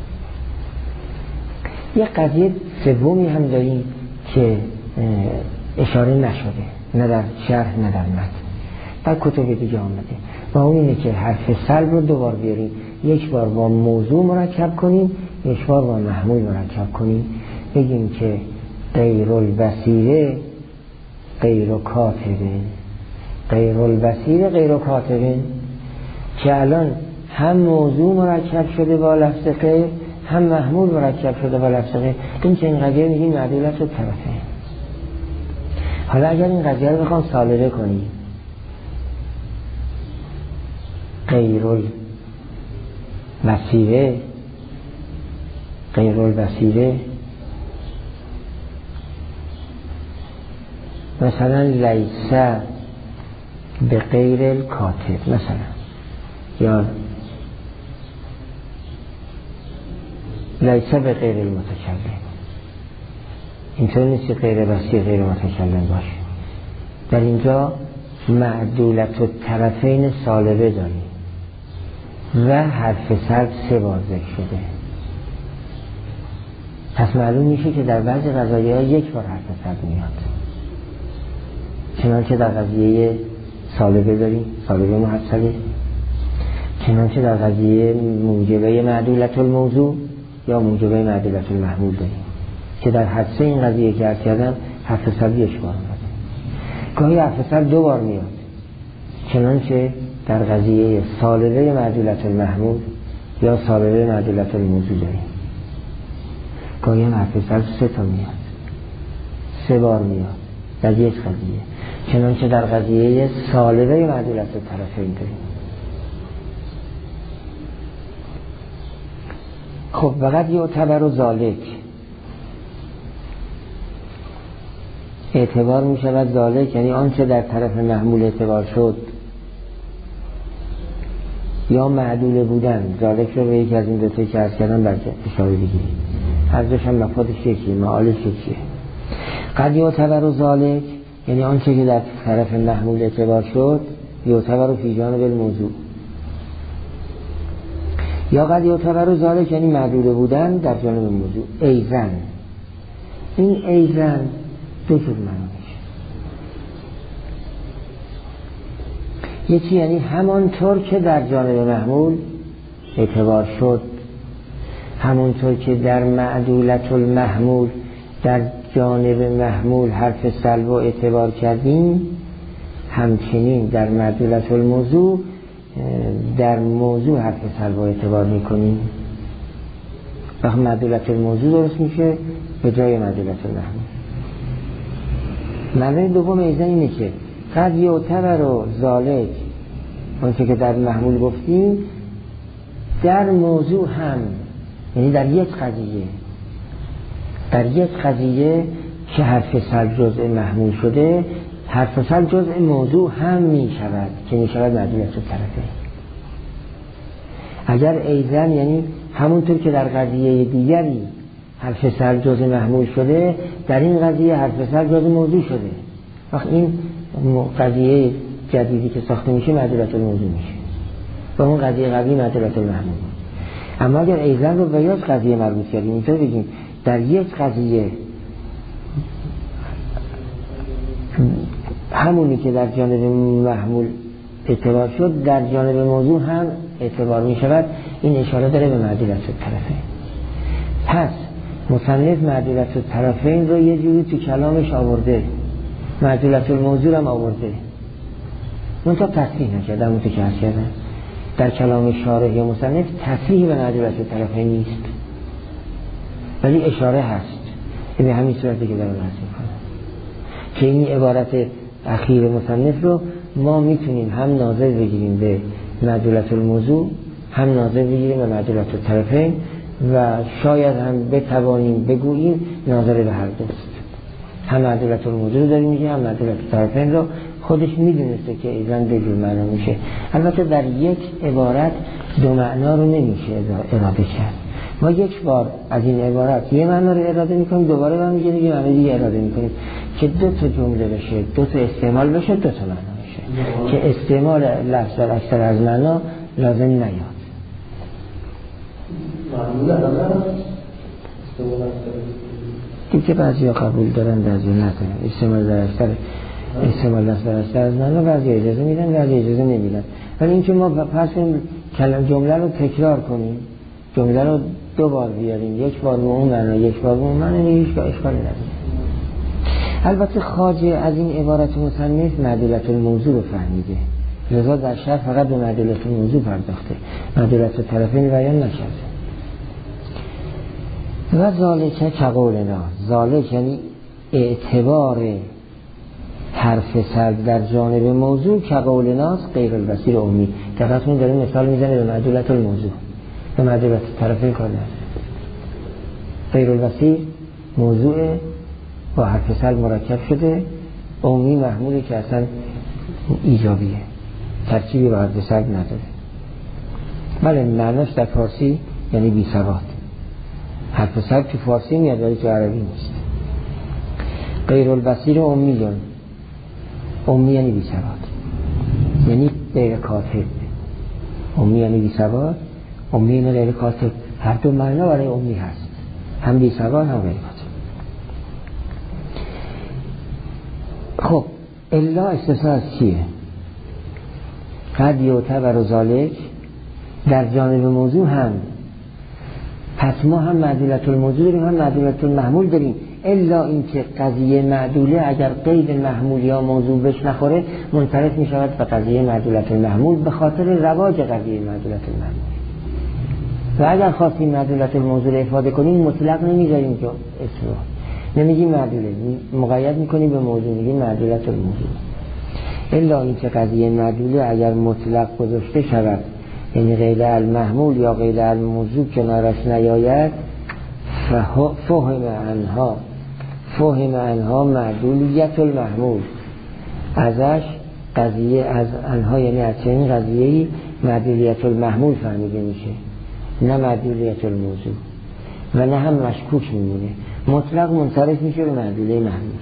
یه قضیه سومی هم داریم که اشاره نشده، نه در شرح نه در متن، در کتب دیگه آمده، و اون اینه که حرف سلب رو دوبار بیاریم، یک بار با موضوع مرکب کنیم، یک بار با محمول مرکب کنیم. بگیم که غیر البصیره غیر کاتبه، غیر البصیره غیر کاتبه، که الان هم موضوع مرکب شده با لفظ غیر، هم محمول مرکب شده با لفظ غیر. این که این قضیه میگیم معدولت الطرفین. حالا اگر این قضیه رو بخوام سالبه کنیم، غیر البصیره غیر البصیره مثلا لیسه به غیر الکاتب مثلا، یا لیسه به غیر المتکلم. اینطور نیست که غیر بصیر غیر متکلم باشه. در اینجا معدولت الطرفین سالبه داریم و حرف سلب سه بار ذکر شده. پس معلوم میشه که در بعضی قضایی‌ها یک بار حرف سلب میاد، چنانچه در قضیه سالبه داریم، سالبه محصله، چنانچه در قضیه موجبه معدولت الموضوع یا موجبه معدولت المحمول داریم، که در حدث این قضیه که عرض کردم حرف سلب یک بار میاد. گاهی حرف سلب دو بار میاد، چنانچه در قضیه سالبه معدولت المحمول یا سالبه معدولت الموضوع داریم. گاهی حرف سلب سه تا میاد، سه بار میاد در یک قضیه، چنانچه در قضیه سالبه معدولت الطرفین داریم. خب فقط یعتبر و ذالک، اعتبار می شود ذالک، یعنی آنچه در طرف محمول اعتبار شد یا معدوله بودن. ذالک رو به یکی از این دوتایی که عرض کردم برجه اشاره بگیریم، هر دوش هم مفادش یکیه، معالش یکیه. قد یعتبر و ذالک یعنی آنچه که در طرف محمول اعتبار شد یعتبر فی جانب الموضوع، یا قد یعتبر و ذالک یعنی معدوله بودن در جانب موضوع. ایزن، این ایزن دو جور معنی میشه. یکی یعنی همانطور که در جانب محمول اعتبار شد همونطور که در معدولت المحمول در جانب محمول حرف سلب و اعتبار کردیم، همچنین در معدولت الموضوع در موضوع حرف سلب و اعتبار میکنیم. وقت معدولت الموضوع درست میشه به جای معدولت المحمول. معنی دوم ایضا اینه که قد یعتبر و ذالک، اونچه که در محمول گفتیم، در موضوع هم، یعنی در یک قضیه در یک قضیه که حرف سلب جزء محمول شده، حرف سلب جزء موضوع هم می شود که می شود معدولت الطرفین. اگر ایضا یعنی همونطور که در قضیه دیگری حرف سلب جزء محمول شده، در این قضیه حرف سلب جزء موضوع شده، وقت این قضیه جدیدی که ساخته میشه معدولت الموضوع میشه و اون قضیه قبلی معدولت المحمول. اما اگر ایضا رو به یک قضیه مربوط کردیم، اینطور بگیم در یک قضیه همونی که در جانب محمول اعتبار شد در جانب موضوع هم اعتبار می شود، این اشاره داره به معدولت الطرفین. پس مصنف معدولت الطرفین رو یه جوری تو کلامش آورده، معدولت الموضوع هم آورده، منطقه تصریح نکرده. همون تو که هست کرده در کلام شارح یا مصنف تصریح به معدولت الطرفین نیست، ولی اشاره هست. به همین صورتی که دارم بحث میکنم که این عبارت اخیر مصنف رو ما میتونیم هم ناظر بگیریم به معدولت الموضوع، هم ناظر بگیریم به معدولت الطرفین و شاید هم بتوانیم بگوییم ناظر به هر دوست. هم معدولت الموضوع رو داریم میگه، هم معدولت الطرفین رو. خودش میدونسته که ایضاً به جور معنا میشه. البته در یک عبارت دو معنا رو نمیشه اراده کرد. ما یک بار از این عبارت یه معنا رو اراده میکنیم، دوباره برمیگردیم یه معنا دیگه اراده میکنیم که دو تا جمله بشه، دو تا استعمال بشه، دو تا معنا بشه، که استعمال لفظ در اکثر از معنا لازم نیاد. دیگه بعضی ها قبول دارن، بعضی ها ندارن. استعمال در اکثر استعمال لفظ در اکثر از معنا بعضی اجازه میدن، بعضی اجازه نمیدن. ولی اینکه ما پس کلمه جمله رو تکرار کنیم، جمله رو دو بار بیاریم، یک بار به اون معنا یک بار به اون معنا، هیچ اشکالی نداره. البته خواجه از این عبارت مصنف معدولت الموضوع رو فهمیده، لذا در شرح فقط به معدولت الموضوع پرداخته، معدولت الطرفین بیان نکرده. و ذالک کقولنا، ذالک یعنی اعتبار حرف سلب در جانب موضوع کقولناست غیر البصیر امی. دقیقاً داره مثال میزنه به معدولت الموضوع، به معدولت الطرفین کار نداره. غیر البصیر موضوع با حرف سلب مرکب شده، امی محمولی که اصلا ایجابیه، ترکیبی با حرف سلب نداره. بله معناش در فارسی یعنی بی سواد. حرف سلب تو فارسی میاد ولی تو عربی نیست. غیر البصیر امیون، امی یعنی بی سواد، یعنی غیر کاتب. امی یعنی بی سواد، امی یعنی غیر کاتب. هر دو معنا برای امی هست، هم بی سواد هم غیر کاتب. خب الا استثناء از چیه؟ قد یعتبر ذالک در جانب موضوع هم. پس ما هم معدولت الموضوع داریم، هم معدولت المحمول داریم، الا اینکه قضیه معدوله اگر قید محمول یا موضوع بهش نخوره منصرف می شود به قضیه معدولت المحمول به خاطر رواج قضیه معدولت المحمول. و اگر خواستیم معدولت الموضوع رو افاده کنیم مطلق نمیذاریم که اسم رو نمیگیم معدوله، مقید میکنیم به موضوع، میگیم معدولت الموضوع. الا اینکه قضیه معدوله اگر مطلق گذاشته شود، یعنی غیر المحمول یا غیر الموضوع کنارش نیاید، فهم عنها فهم عنها معدولیت المحمول، ازش قضیه از عنها یعنی از چنین قضیه‌ای معدولیت المحمول فهمیده میشه، نه معدولیت الموضوع، و نه هم مشکوک میمونه، مطلق منصرف میشه به معدوله محمول.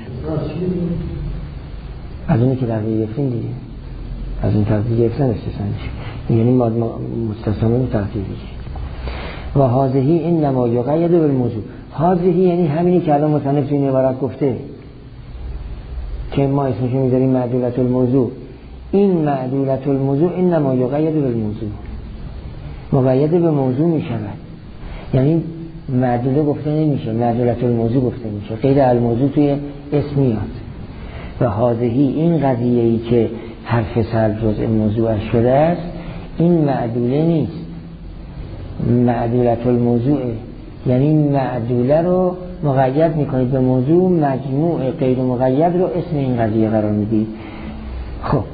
از اونی که در گرفتیم دیگه، از اون طرف گرفتن استثنا میشه، یعنی مستثنا تحصیل میشه. و هذهی انما یقید بالموضوع، هذهی یعنی همینی که الان مصنف این عبارت گفته که ما اسمشو میذاریم معدولت الموضوع. این معدولت الموضوع انما یقید بالموضوع، مقید به موضوع میشود. یعنی معدوله گفته نمیشه، معدولت الموضوع گفته میشه، غیر الموضوع توی اسم میاد. و هذهی این قضیه‌ای که حرف سر جزء موضوع شده است این معدوله نیست، معدولت الموضوعه، یعنی معدوله رو مقید میکنید به موضوع، مجموع غیر مقید رو اسم این قضیه قرار میدید. خب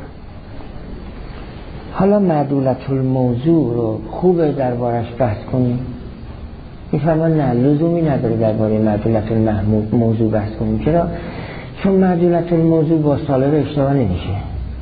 حالا معدولت الموضوع رو خوبه دربارش بحث کنیم؟ میفرمان نه، لزومی نداره درباره معدولت الموضوع بحث کنیم. چرا؟ چون معدولت الموضوع با سالب اشتباه نمیشه،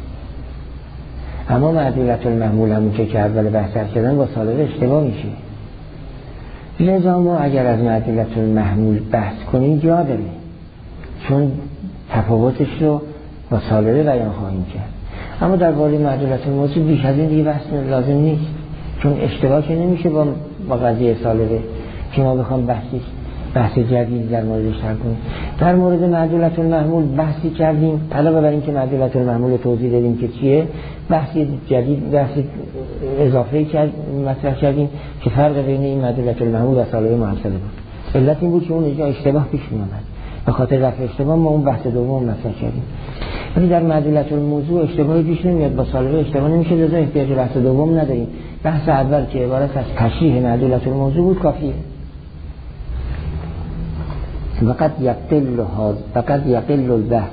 اما معدولت المحمول همون که که اول بحث کردن با سالب اشتباه میشه. لذا ما اگر از معدولت المحمول بحث کنیم جا داره، چون تفاوتش رو با سالبه بیان خواهیم کرد. اما در باره معدولت الموضوع بیش از این دیگه بحث لازم نیست، چون اشتباه که نمیشه با با قضیه سالبه که ما بخوام بحثی بحث جدید در موردش کنیم. در مورد معدولت المحمول بحثی کردیم، علاوه بر این که معدولت المحمول توضیح دادیم که چیه، بحثی جدید بحثی اضافه کرد مطرح کردیم که فرق بین این معدولت المحمول و سالبه محصله بود. علت این بود که اون اینجا اشتباه پیش می اومد، به خاطر رفع اشتباه ما اون بحث دوم مطرح کردیم. ولی در معدولت الموضوع اشتباهی پیش نمیاد، با سالبه اشتباه نمیشه، لذا احتیاج بحث دوم نداریم. بحث اول که عبارت از تشریح معدولت الموضوع بود کافیه. فقط یقل هذا فقط یقل البحث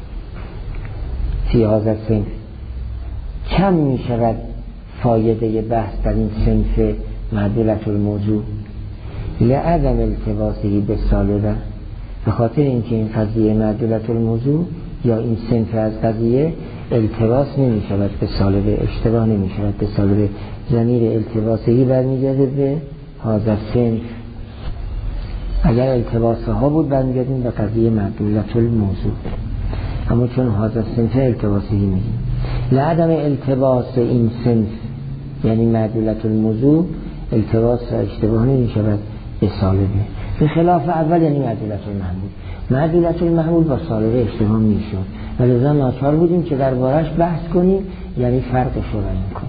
فی هذا الصنف، کم می شود فایده بحث در این صنف معدولت الموضوع لعدم التباسه به سالبه، به خاطر اینکه این قضیه معدولت الموضوع یا این صنف از قضیه التباس نمی شود به سالبه، اشتباه نمی شود به سالبه. ضمیر التباسهی برمیگرده به هذا الصنف. اگر التباس ها بود برمیگردیم به قضیه معدولت الموضوع، اما چون هذا الصنف التباسهی میگیم لعدم التباس این صنف یعنی معدولت الموضوع التباس اشتباه نمی شود به سالبه، به خلاف اول یعنی معدولت المحمول. معدولت المحمول با سالبه اشتباه می شود و لذا ناچار بودیم که دربارش بحث کنیم، یعنی فرقش رو بیان کنیم.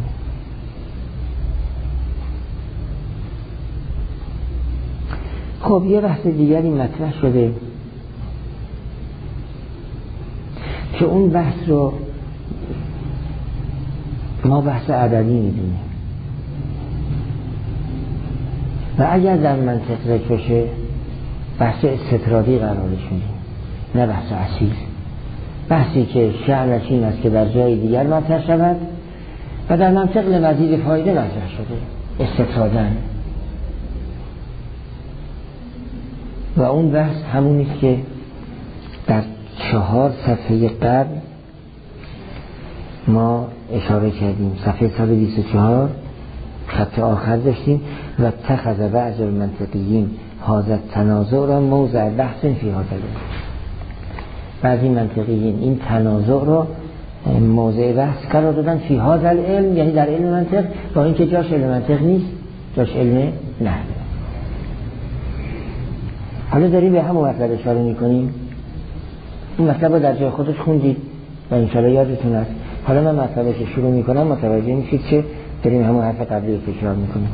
خب یه بحث دیگری مطرح شده که اون بحث رو ما بحث عددی میدونیم و اگر در منطق ذکر بشه بحث استطرادی قرارش میدیم، نه بحث اصیل، بحثی که شأنش این است که در جای دیگر مطرح شود و در منطق لمزید فایده مطرح شده استطرادن. و اون بحث همونیست که در چهار صفحه قبل ما اشاره کردیم، صفحه صد و بیست و چهار خط آخر داشتیم و اتخذ بعض المنطقیین هذا التنازع را موضع بحث فی هذا العلم. بعضی منطقیین این تنازع را موضع بحث قرار دادن فی هذا العلم، یعنی در علم منطق، با اینکه جاش علم منطق نیست، جاش علم نحو. حالا داریم به همون مطلب اشاره میکنیم، این مطلب رو در جای خودش خوندید و انشاءالله یادتون هست. حالا من مطلبی که شروع میکنم متوجه میشید که داریم همون حرف قبلی رو تکرار میکنیم.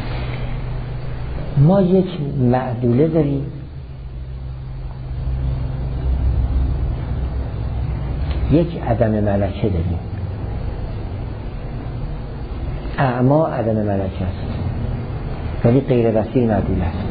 ما یک معدوله داریم یک عدم ملکه داریم. اعما عدم ملکه است ولی غیر بصیر معدوله است.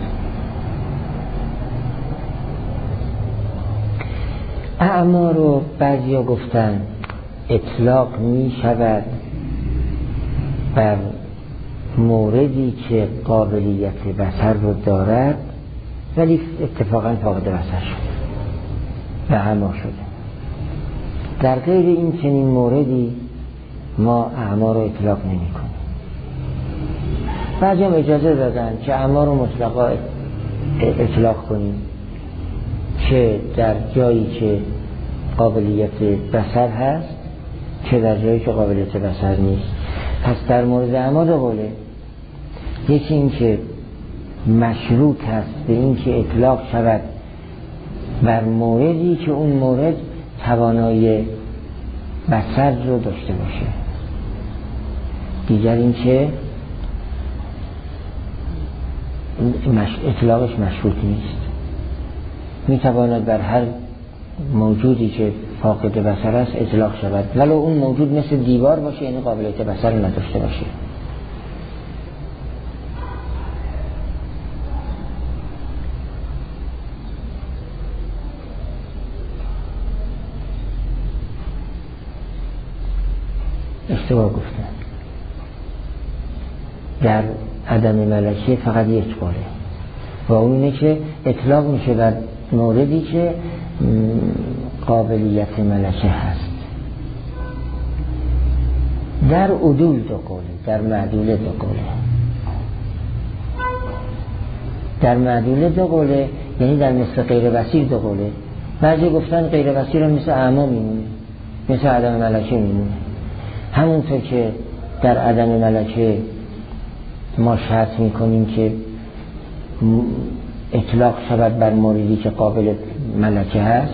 اعما رو بعضیا گفتن اطلاق می شود بر موردی که قابلیت بصر رو دارد ولی اتفاقا فاقد بصر شده و اعما شده. در غیر این چنین موردی ما اعما رو اطلاق نمی کنیم. بعضی هم اجازه دادن که اعما رو مطلقا اطلاق کنیم، چه در جایی که قابلیت بصر هست چه در جایی که قابلیت بصر نیست. پس در مورد اعما دو قوله، یکی این که مشروط هست به این که اطلاق شود بر موردی که اون مورد توانایی بصر رو داشته باشه، دیگر این که اطلاقش مشروط نیست. میتواند بر هر موجودی که فاقد بصر است اطلاق شود، ولو اون موجود مثل دیوار باشه، یعنی قابلیت بصر نداشته باشه. اشتباه گفتم. در عدم ملکه فقط یک باره و اون اینه که اطلاق میشه بر موردی که قابلیت ملکه هست. در عدول دو قوله، در معدوله دو قوله. در معدوله دو قوله یعنی در مثل غیر بصیر دو قوله. بعضی گفتن غیر بصیر هم مثل اعما میمونه، مثل عدم ملکه میمونه. همونطور که در عدم ملکه ما شرط میکنیم که اطلاق شود بر موردی که قابل ملکه هست،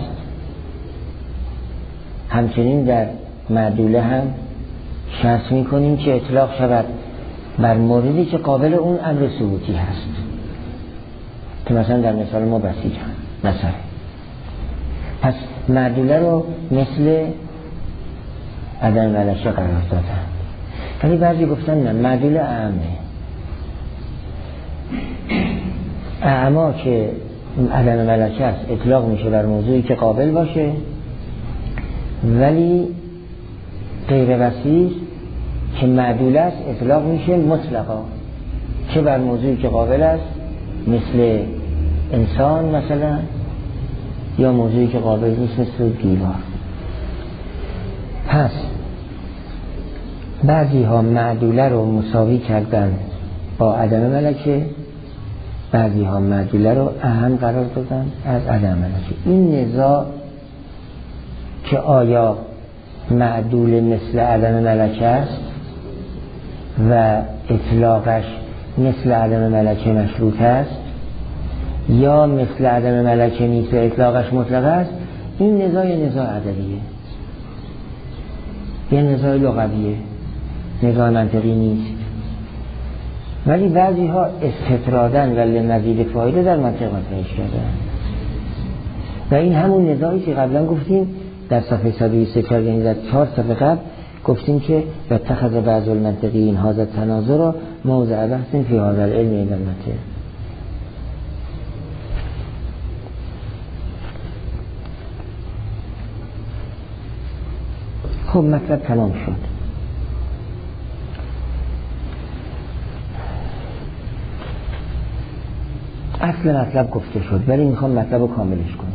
همچنین در معدوله هم شرط میکنیم که اطلاق شود بر موردی که قابل اون امر ثبوتی هست، که مثلا در مثال ما بسیج هم مثلا. پس معدوله رو مثل عدم ملکه قرار دادن. ولی بعضی گفتن نه، معدوله اعمه. اعما که عدم ملکه است اطلاق میشه بر موضوعی که قابل باشه، ولی غیر بصیر که معدوله است اطلاق میشه مطلقا چه بر موضوعی که قابل است مثل انسان مثلا، یا موضوعی که قابل نیست مثل دیوار. پس بعضی ها معدوله رو مساوی کردن با عدم ملکه، بعضی ها معدوله رو اهم قرار دادن از عدم ملکه. این نزاع که آیا معدول مثل عدم ملکه است و اطلاقش مثل عدم ملکه مشروط است، یا مثل عدم ملکه نیست و اطلاقش مطلق است، این نزاع یه نزاع ادبیه، یه نزاع لغویه، نزاع منطقی نیست. ولی بعضی ها استطرادن و لمزید فایده در منطق مطرحش کردن و این همون نزاعی که قبلا گفتیم در صفحه صد و بیست و چهار، یعنی در چهار صفحه قبل گفتیم که و اتخذ بعض المنطقیین هذا التناظر را موضع بحث فی هذا العلم عند المنطق. خب مطلب تمام شد. اصل مطلب گفته شد، ولی میخوام مطلب رو کاملش کنیم.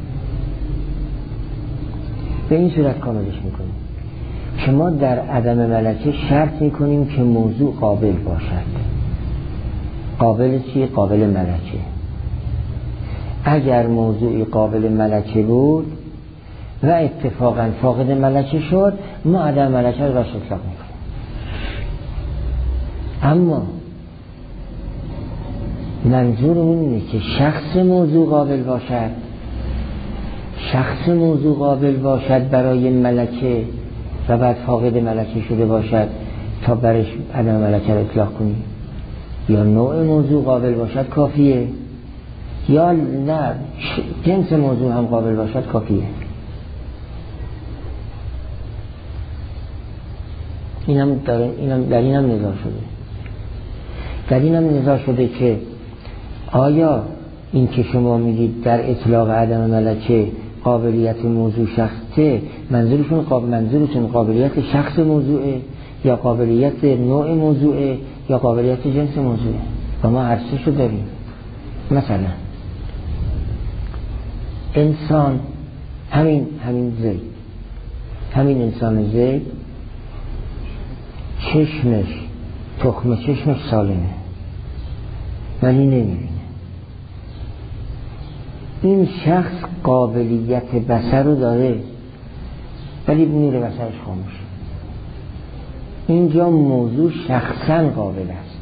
به این صورت کاملش میکنیم که ما در عدم ملکه شرط میکنیم که موضوع قابل باشد. قابل چی؟ قابل ملکه. اگر موضوعی قابل ملکه بود و اتفاقا فاقد ملکه شد، ما عدم ملکه رو باش اطلاق میکنیم. اما منظورمون اینه که شخص موضوع قابل باشد، شخص موضوع قابل باشد برای ملکه و بعد فاقد ملکه شده باشد تا برش عدم ملکه رو اطلاق کنیم، یا نوع موضوع قابل باشد کافیه، یا نه جنس موضوع هم قابل باشد کافیه. اینم داره، اینم در اینم نزاع شده. در اینم نزاع شده که آیا این که شما میگید در اطلاق عدم ملکه قابلیت موضوع شخصه، منظورشون قابل منظورتون قابلیت شخص موضوعه یا قابلیت نوع موضوعه یا قابلیت جنس موضوعه؟ و ما هر سه شو داریم. مثلا انسان، همین همین زید، همین انسان زید چشمش، تخم چشمش سالمه ولی نمیبینه. این شخص قابلیت بصر رو داره ولی نور بصرش خاموش. اینجا موضوع شخصا قابل است.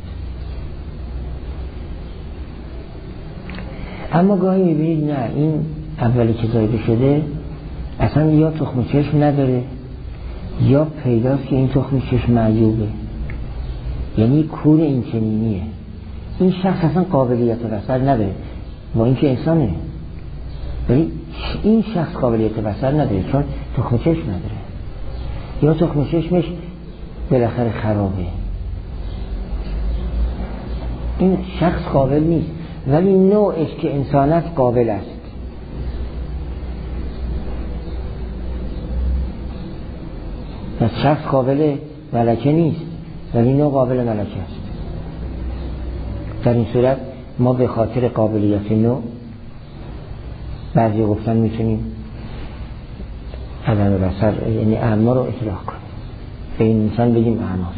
اما گاهی میبینید نه، این اولی که زایده شده اصلا یا تخم چشم نداره یا پیداست که این تخم چشم معیوبه، یعنی کور این چنینیه. این شخص اصلا قابلیت بصر نداره، با اینکه انسانه، ولی این شخص قابلیت بصر نداره چون تخم چشم نداره، یا تخم چشمش بالاخره خرابه. این شخص قابل نیست، ولی نوعش که انسانت قابل است. پس شخص قابل ملکه نیست، ولی نوع قابل ملکه است. در این صورت ما به خاطر قابلیت نوع بعضی گفتن میتونیم عدم بصر یعنی اعما رو اطلاق کنیم، به این انسان بگیم اعماست.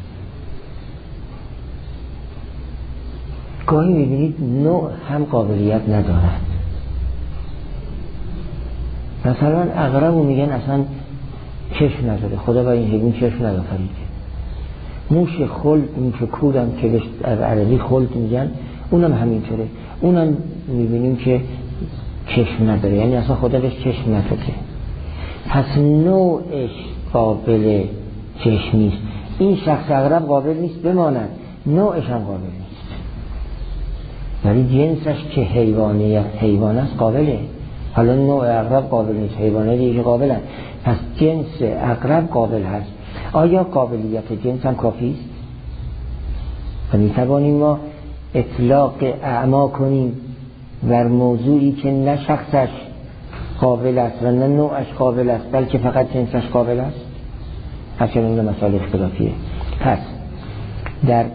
گاهی میبینید نوع هم قابلیت ندارد. مثلا اغرب میگن اصلا چشم نداره، خدا با این حیوان چشم نداره. موش خلد، موش کودم که به عربی خلد میگن، اونم همینطوره، اونم میبینیم که چشم نداره، یعنی اصلا خدا بهش چشم نداده. پس نوعش قابل چشم نیست. این شخص اغرب قابل نیست بماند، نوعش هم قابل نیست، ولی جنسش که حیوانیت حیوان است قابله. حالا نوع اغرب قابل نیست، حیوانات دیگه قابلن، پس جنس اغرب قابل هست. آیا قابلیت جنس هم کافی است؟ و میتوانیم ما اطلاق اعما کنیم بر موضوعی که نه شخصش قابل است و نه نوعش قابل است، بلکه فقط جنسش قابل است؟ هرچند این مسائل اختلافیه. پس در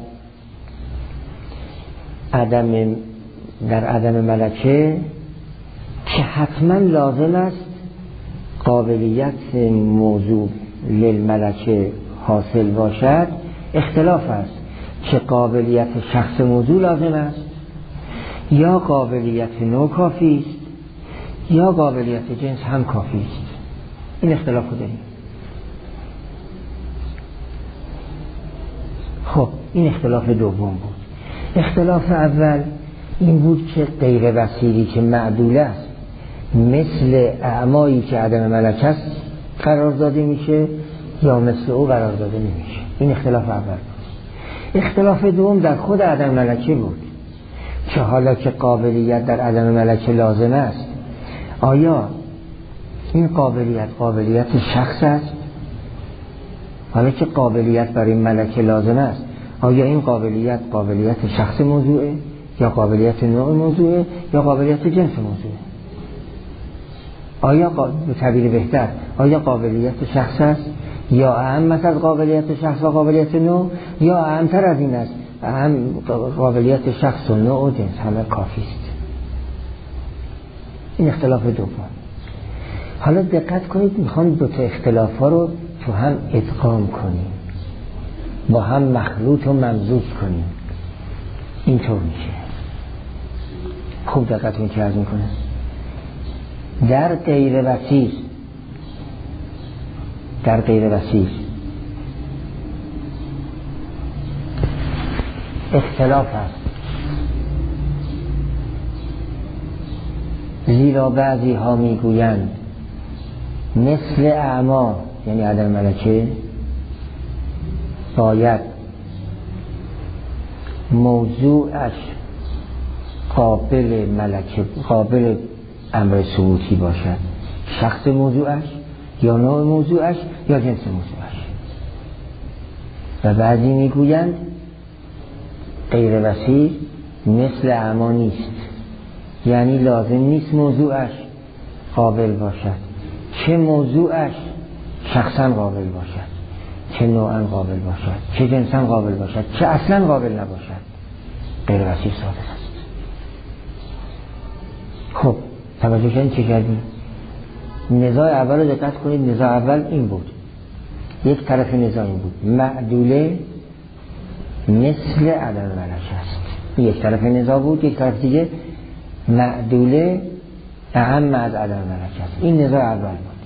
عدم در عدم ملکه که حتما لازم است قابلیت موضوع للملکه حاصل باشد، اختلاف است که قابلیت شخص موضوع لازم است یا قابلیت نوع کافی است یا قابلیت جنس هم کافی است. این اختلاف رو داریم. خب این اختلاف دوم بود. اختلاف اول این بود که غیر بصیری که معدول است مثل اعمایی که عدم ملکه است قرار داده میشه یا مثل او قرار داده نمیشه. این اختلاف اول بود. اختلاف دوم در خود عدم ملکه بود که حالا که قابلیت در عدم ملکه لازم است، آیا این قابلیت قابلیت شخص است؟ حالا که قابلیت برای ملکه لازم است، آیا این قابلیت قابلیت شخص موضوعه یا قابلیت نوع موضوعه یا قابلیت جنس موضوعه؟ آیا به تعبیر بهتر آیا قابلیت شخص است یا اهم از قابلیت شخص و قابلیت نوع، یا اهمتر از این است اهم قابلیت شخص و نوع و جنس همه کافی است؟ این اختلاف دوم. حالا دقت کنید، میخوام دو تا اختلاف ها رو تو هم ادغام کنیم، با هم مخلوط و ممزوج کنیم. اینطور میشه. خوب دقت کنید که عرض میکنه در غیر وسیع در غیر وسیع اختلاف هست، زیرا بعضی ها میگویند مثل اعما یعنی عدم ملکه باید موضوعش قابل ملکه قابل امر ثبوتی باشد، شخص موضوعش یا نوع موضوعش یا جنس موضوعش. و بعضی میگویند غیر وسیع مثل اعما نیست، یعنی لازم نیست موضوعش قابل باشد، چه موضوعش شخصا قابل باشد، چه نوعا قابل باشد، چه جنسا قابل باشد، چه اصلا قابل نباشد. غیر وسیع صادق است. خب توجه کنید چه کردیم؟ نزاع اول رو دقت کنید. نزاع اول این بود، یک طرف نزاع این بود معدوله مثل عدم ملکه است، یک طرف نزاع بود. یک طرف دیگه معدوله اهم از عدم ملکه است. این نزاع اول بود.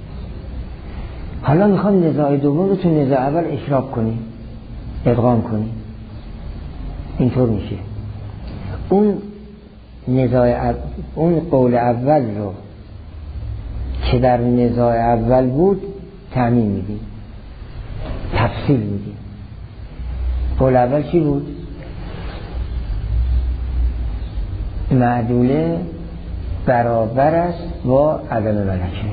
حالا میخوام نزاع دوم رو تو نزاع اول اشراق کنیم، ادغام کنیم. اینطور میشه اون نزاع اون قول اول رو که در نزاع اول بود تعمیم میدیم، تفصیل میدیم. قول اول چی بود؟ معدوله برابر است با عدم ملکه.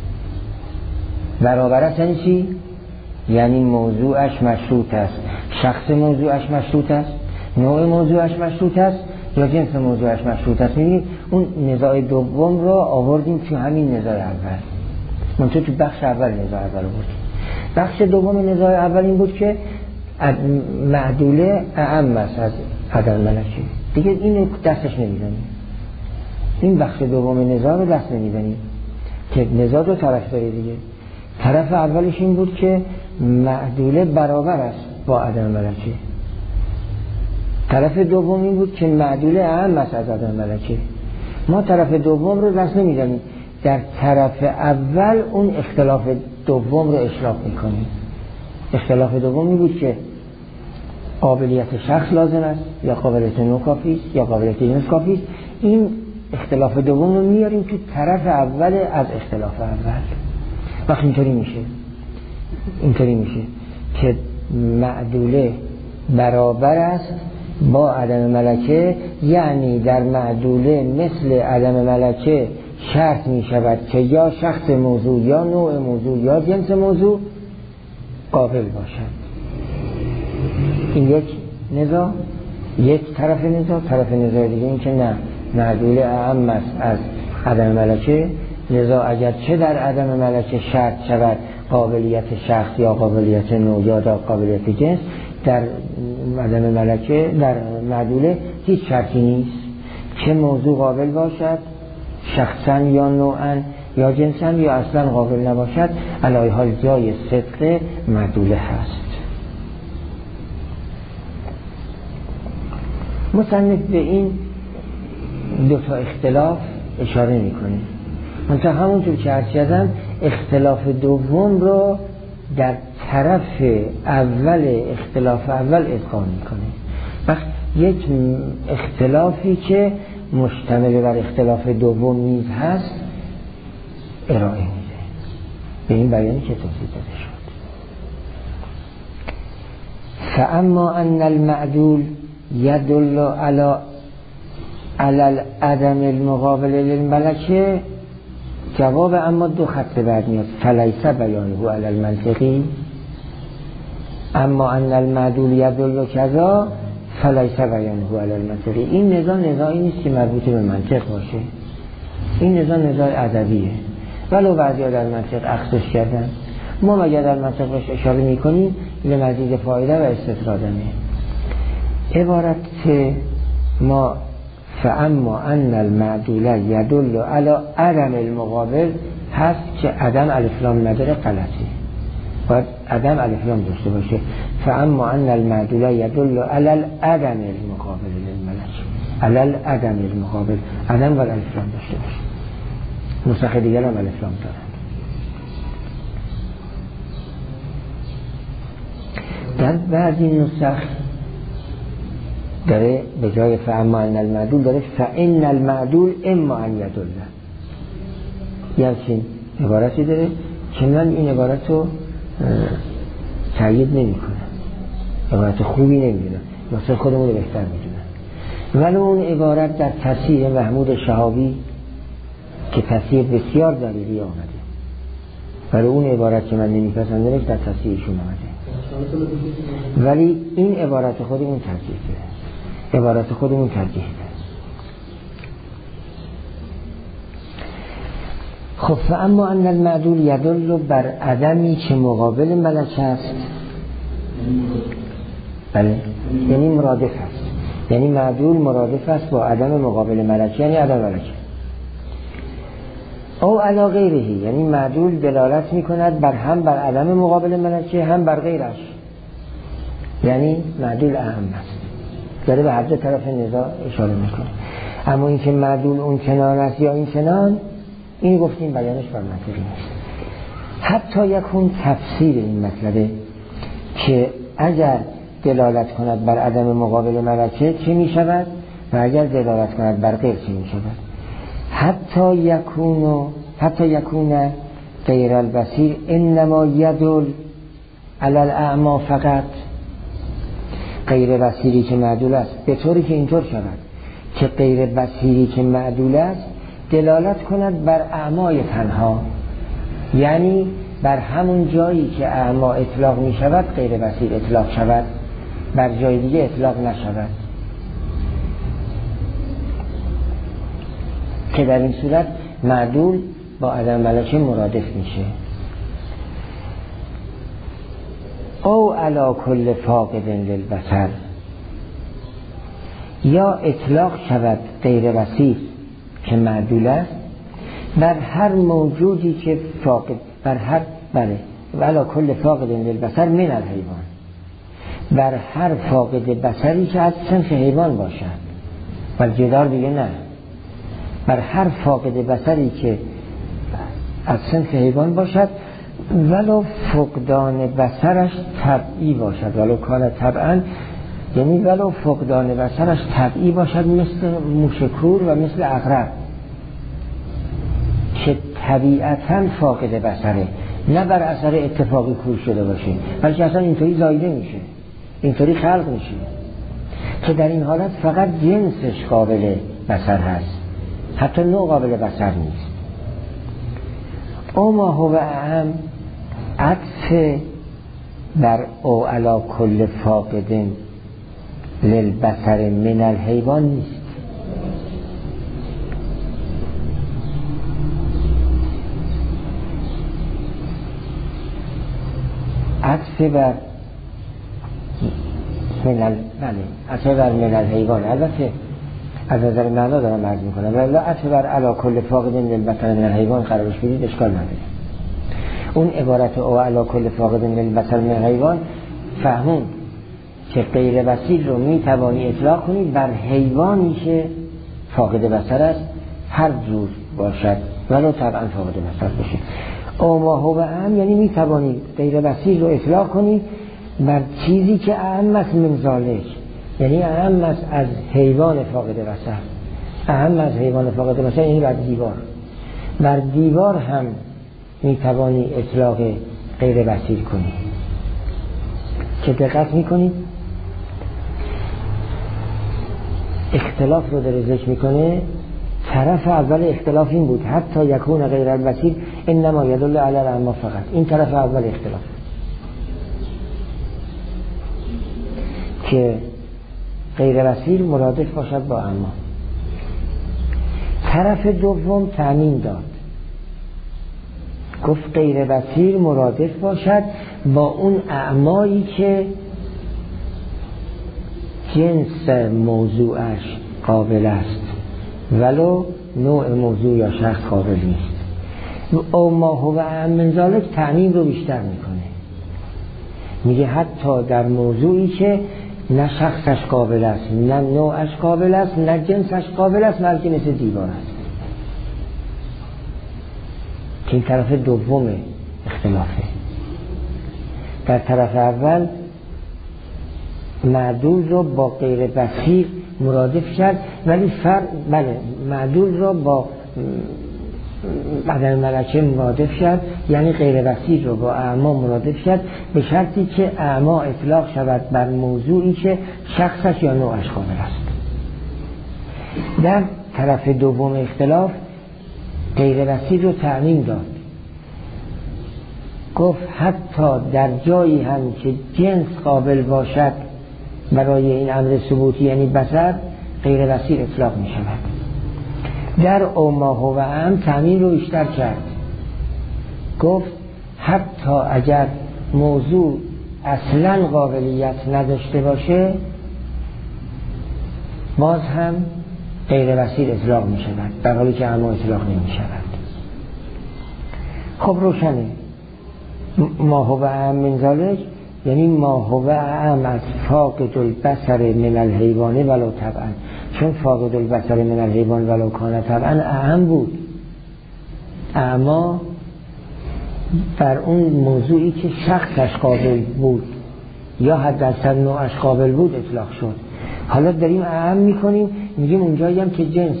برابر است یعنی چی؟ یعنی موضوعش مشروط است، شخص موضوعش مشروط است، نوع موضوعش مشروط است یا جنس موضوعش مشروط است. می‌بینید اون نزاع دوم رو آوردیم تو همین نزاع اول. من تو تو بخش اول نزاع اول بودیم. بخش دوم نزاع اول این بود که معدوله اعم است از عدم ملکه. دیگه اینو دستش نمیزنیم. این بخش دوم نزاع رو دست نمیزنیم که نزاع دو طرف داره دیگه. طرف اولش این بود که معدوله برابر است با عدم ملکه. طرف دوم این بود که معدوله اعم است از عدم ملکه. ما طرف دوم رو دست نمیزنیم، در طرف اول اون اختلاف دوم رو اصلاح میکنیم. اختلاف دوم این بود که قابلیت شخص لازم است یا قابلیت نوع کافی است یا قابلیت جنس کافی است. این اختلاف دوم رو میاریم تو طرف اول از اختلاف اول. وقت اینطوری میشه اینطوری میشه که معدوله برابر است با عدم ملکه، یعنی در معدوله مثل عدم ملکه شرط می شود که یا شخص موضوع یا نوع موضوع یا جنس موضوع قابل باشد. این یک نزاع، یک طرف نزاع. طرف نزاع دیگه این که نه، معدوله اعم است از عدم ملکه، لذا اگر چه در عدم ملکه شرط شود قابلیت شخص یا قابلیت نوع یا قابلیت جنس، در عدم ملکه در معدوله هیچ شرطی نیست چه موضوع قابل باشد، شخصا یا نوعا یا جنسا، یا اصلا قابل نباشد. علی حال جای صدق معدوله هست. مصنف به این دو تا اختلاف اشاره میکنه. منتها همونطور که عرض کردم اختلاف دوم رو در طرف اول اختلاف اول ادغام میکنه. وقت یک اختلافی که مشتمل بر اختلاف دوم نیز هست ارائه میده. به این بیانی که توضیح داده شد. فاما ان المعدول يدل على على العدم المقابل للملكه، جواب اما دو خط بعد میاد. فلیس بیانه علی المنطقی، اما ان المعدول يدل کذا فلیس بیانه علی المنطقی. این نزاع نزاعی نیست که مربوط به منطق باشه. این نزاع نزاع ادبیه، ولو بعضی‌ها در منطق اخذش کردن. ما مگر در منطق باش اشاره میکنیم لمزید فایده و استفاده‌مه. عبارت ما فاما ان المعدول يدل على عدم المقابل هست که عدم الف لام نداره، غلطه. باید عدم الف لام داشته باشه. فاما ان المعدول يدل على العدم المقابل للملك، على العدم المقابل، عدم و الف لام داشته باشه. نسخه دیگر هم الف لام دارن. در بعضی نسخ داره به جای فاما ان المعدول داره فان المعدول اما ان يدل. یعنی عبارتی داره که من این عبارت رو تایید نمی کنم، عبارت خوبی نمیدونم، واسه خودمون رو بهتر میدونم. ولی اون عبارت در تفسیر محمود شهابی که تفسیر بسیار ضروری آمده، ولی اون عبارت که من نمیپسندمش در تفسیرشون آمده. ولی این عبارت خودمون ترجیح ده، عبارت خودمون ترجیح ده. خب فاما ان المعدول يدل بر عدمی که مقابل ملک است، بله، یعنی مرادف است. یعنی معدول مرادف است با عدم مقابل ملک، یعنی عدم ملک. او علی غیره، یعنی معدول دلالت میکند بر هم بر عدم مقابل ملکه هم بر غیرش، یعنی معدول اهم است. داره به هر دو طرف نزاع اشاره میکنه. اما اینکه معدول اون کنار است یا این کنار، این گفتیم بیانش بر منطقی نیست. حتی یکون تفسیر این مطلبه که اگر دلالت کند بر عدم مقابل ملکه چه می شود و اگر دلالت کند بر غیر چه می شود. حتی یکون حتی یکون غیر البصیر انما یدل علی الاعما فقط، غیر بصیری که معدول است به طوری که اینطور شود که غیر بصیری که معدول است دلالت کند بر اعمای تنها، یعنی بر همون جایی که اعما اطلاق می شود غیر بصیر اطلاق شود، بر جای دیگه اطلاق نشود، که در این صورت معدول با عدم ملکه مرادف میشه. او علی کل فاقد للبصر، یا اطلاق شود غیر بصیر که معدول است بر هر موجودی که فاقد، بر هر بله و علی کل فاقد للبصر من الحیوان، بر هر فاقد بصری که از صنف حیوان باشد، و جدار دیگه نه، بر هر فاقد بصری که از صنف حیوان باشد ولو فقدان بصرش طبعی باشد، ولو کان طبعا، یعنی ولو فقدان بصرش طبعی باشد، مثل موشکور و مثل عقرب که طبیعتاً فاقد بصره، نه بر اثر اتفاقی کور شده باشه، بلکه اصلا اینطوری زایده میشه، اینطوری خلق میشه، که در این حالت فقط جنسش قابل بصر هست، حتی نوع قابل بصر نیست. او ما هو اهم عطف بر او علا کل فاقد للبصر من الحیوان نیست، عطف بر من ال... بله عطف بر من الحیوان، البته از نظر معنا دارم عرض میکنم، ولی عطف بر علا کل فاقد للبصر من الحیوان قرارش بدید اشکال نداره. اون عبارت او علا کل فاقد للبصر من الحیوان فهمون که غیر بصیر رو میتوانی اطلاق کنی بر حیوانی که فاقد بصر است، هر جور باشد ولو طبعا فاقد بصر باشه. او ما هو اهم یعنی میتوانی غیر بصیر رو اطلاق کنی بر چیزی که اهم است من ذالک، یعنی اهم است از حیوان فاقد بصر، اهم از حیوان فاقد بصر یعنی بر دیوار، بر دیوار هم میتوانی اطلاق غیر بصیر کنی. که دقت میکنید اختلاف رو در ذکر میکنه، طرف اول اختلاف این بود حتی یکون غیر البصیر انما یدل علی الاعما فقط، این طرف اول اختلاف که غیر بصیر مرادف باشد با اعما. طرف دوم تعمیم داد، گفت غیر بصیر مرادف باشد با اون اعمایی که جنس موضوعش قابل است ولو نوع موضوع یا شخص قابل نیست. او ما هو اهم من ذالک تعمیم رو بیشتر میکنه، میگه حتی در موضوعی که نه شخصش قابل است، نه نوعش قابل است، نه جنسش قابل است، بلکه مثل دیوار است. که این طرف دوم اختلافه. در طرف اول معدول رو با غیر بصیر مرادف کرد، ولی فرق بله معدول رو با عدم ملکه مرادف کرد، یعنی غیر بصیر رو با اعما مرادف کرد، به شرطی که اعما اطلاق شود بر موضوعی که شخصش یا نوعش قابل است. در طرف دوم اختلاف غیر بصیر رو تعمیم داد، گفت حتی در جایی هم که جنس قابل باشد برای این امر ثبوتی یعنی بصر، غیر بصیر اطلاق می شود. در او ما هو اهم تعمیم رو بیشتر کرد، گفت حتی اگر موضوع اصلا قابلیت نداشته باشه باز هم غیر بصیر اطلاق می شود، در حالی که اما اطلاق نمی شود. خب روشنه ما هو اهم من ذالک یعنی ما هو اهم از فاقد البصر من الحیوان ولو طبعا، چون فاقد البصر من الحیوان ولو کان طبعا اهم بود، اما بر اون موضوعی که شخصش قابل بود یا حداکثر نوعش قابل بود اطلاق شد. حالا داریم اهم میکنیم، میگیم اونجایی هم که جنس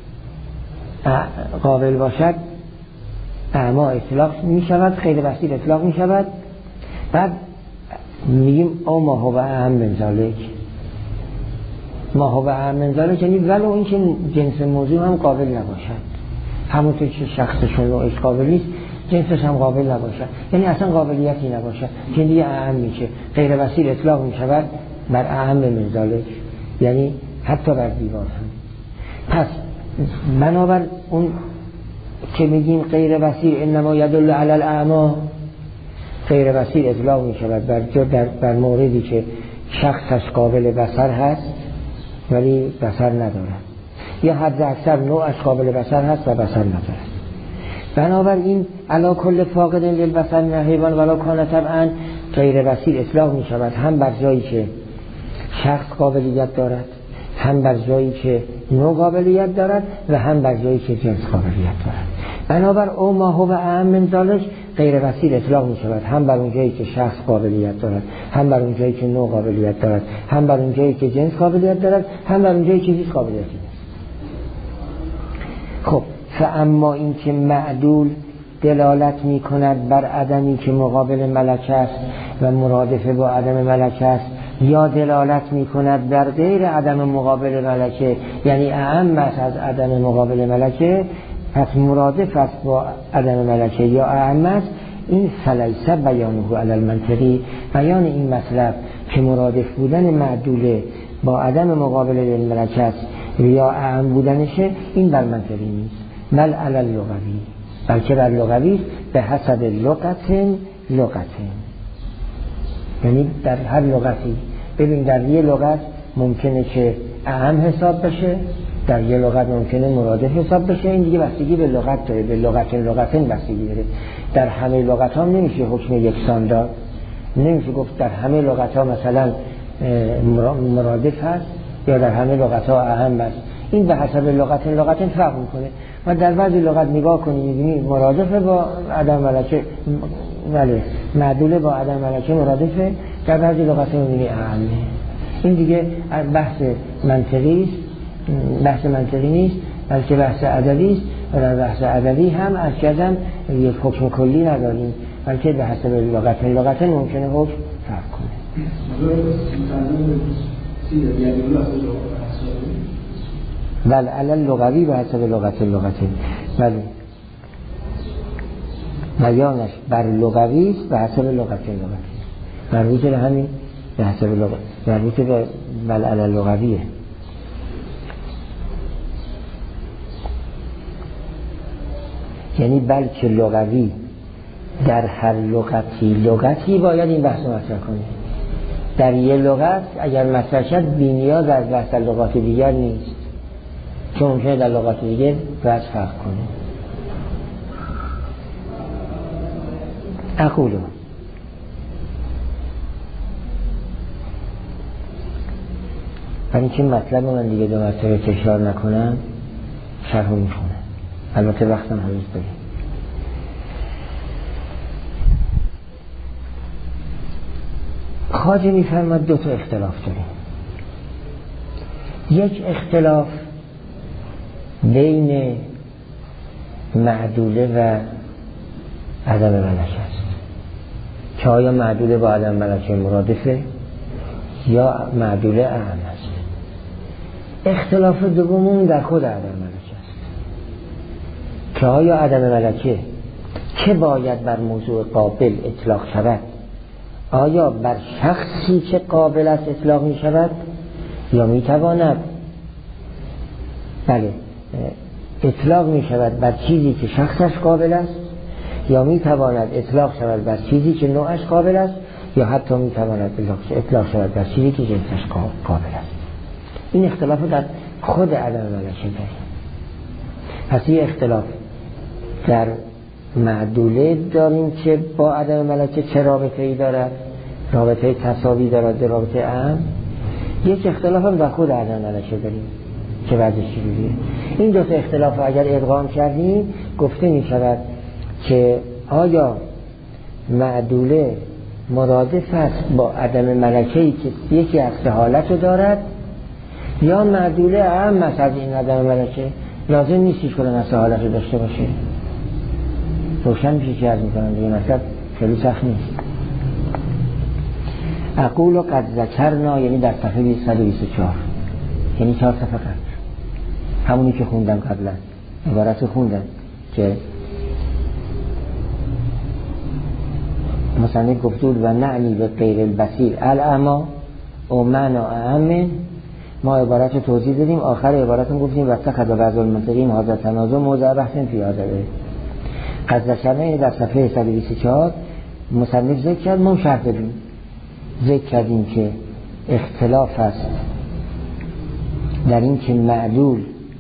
قابل باشد اما اطلاق میشود، غیر بصیر اطلاق میشود. بعد میگیم او ما هو اهم من ذالک، ما هو اعم ذالک یعنی ولو اینکه جنس موضوع هم قابل نباشد، همونطور که شخصش نوعش قابل نیست جنسش هم قابل نباشد، یعنی اصلا قابلیتی نباشد که دیگه اعم میشه. غیر وسیل اطلاق میشود بر اعم من ذالک، یعنی حتی بر دیوار هم. پس بنابر اون که میگیم غیر وسیل انما یدل علی الاعمی، غیر وسیل اطلاق میشود بر در بر موردی که شخصش قابل بصر هست ولی بصر ندارد، یا حد اکثر نوعش قابل بصر هست و بصر ندارد. بنابراین علا کل فاقد للبصر من حیوان ولا کان طبعا غیر وسیل اطلاق میشود هم بر جایی که شخص قابلیت دارد، هم بر جایی که نوع قابلیت دارد و هم بر جایی که جنس قابلیت دارد. بنابر او ما هو اعم من ذالک غیر وسیل اطلاق می شود هم بر اون جایی که شخص قابلیت دارد، هم بر اون جایی که نوع قابلیت دارد، هم بر اون جایی که جنس قابلیت دارد، هم بر اون جایی که هیچ قابلیتی نیست. خب فاما این که معدول دلالت می کند بر عدمی که مقابل ملک است و مرادف با عدم ملک است، یا دلالت می کند در غیر عدم مقابل ملکه یعنی اعم است از عدم مقابل ملکه، پس مرادف است با عدم ملکه یا اعم است، این فلیس بیانه علی المنطقی، بیان این مطلب که مرادف بودن معدوله با عدم مقابل ملکه است یا اعم بودنشه، این بر منطقی نیست، بل علی اللغوی، بلکه بر لغوی به حسب لغت لغت، یعنی در هر لغتی. ببین در یه لغت ممکنه که اعم حساب بشه، در یه لغت ممکنه مرادف حساب بشه، این دیگه بستگی به لغت داره، به لغت لغتن بستگی داره. در همه لغت ها نمیشه حکم یکسان داد، نمیشه گفت در همه لغت ها مثلا مرادف هست یا در همه لغت ها اهم است، این به حسب لغت لغتن فرق میکنه. و در بعضی لغت نگاه کنید می‌بینید مرادف با عدم ملکه، بله معدوله با عدم ملکه مرادفه، در بعضی لغت می‌بینید اهمه. این دیگه بحث منطقی است، بحث منطقی نیست بلکه بحث ادبی است. و در بحث ادبی هم از کردم یک حکم کلی نداریم بلکه به حسب لغت لغت ممکنه حکم فرق کنه. بله علل لغوی به حسب لغت لغت، بله بیانش بر لغوی است به حسب لغت لغت، مربوط به همین به حسب لغت، مربوط به بل علل لغویه. یعنی بلکه لغوی در هر لغتی لغتی باید این بحث مطرح کنه. در یه لغت اگر مطرح شد بی نیاز از بحث لغات دیگر نیست، چون ممکنه در لغات دیگر باید فرق کنه. اقولو برای اینکه مطلب من دیگه دو مرتبه تکرار نکنم شرحو میخونم، البته وقتم هنوز داریم. خواجه میفرماد دو تا اختلاف داریم. یک اختلاف بین معدوله و عدم ملکه است که آیا معدوله با عدم ملکه مرادفه یا معدوله اعم است. اختلاف دومون در خود عدم ملکه است که آیا عدم ملکه که باید بر موضوع قابل اطلاق شود، آیا بر شخصی که قابل است اطلاق می شود یا می تواند بله اطلاق می شود بر چیزی که شخصش قابل است، یا می تواند اطلاق شود بر چیزی که نوعش قابل است، یا حتی می تواند اطلاق شود بر چیزی که جنسش قابل است. این اختلاف در خود عدم ملکه داریم. پس این اختلاف در معدوله داریم که با عدم ملکه چه رابطه ای دارد، رابطه تساوی دارد، رابطه اهم. یک اختلاف هم در خود عدم ملکه داریم که وضعش چجوریه. این دو تا اختلاف اگر ادغام کردیم گفته می شود که آیا معدوله مرادف است با عدم ملکه‌ای که یکی از سه حالت دارد، یا معدوله اهم است از این عدم ملکه، لازم نیستیش کنن از سه حالت داشته باشه. روشن میشه که از میکنم دیگه مطلب خیلی سخت نیست. اقول و قد ذکرنا، یعنی در صفحه صد و بیست و چهار یعنی چهار صفحه قبل، همونی که خوندم قبلا، عبارت رو خوندم که مصنف گفته بود و نعنی به غیر البصیر الاعمی او معنا اعم. ما عبارت رو توضیح دادیم، آخر عبارت رو گفتیم و تخذ بعض المنطقین هذا تنازع موضع بحث فی هذا. قصد شرعی در صفحه صد و بیست و چهار مصنف ذکر کرد، ما شرح دادیم، ذکر کردیم که اختلاف است در این که معلول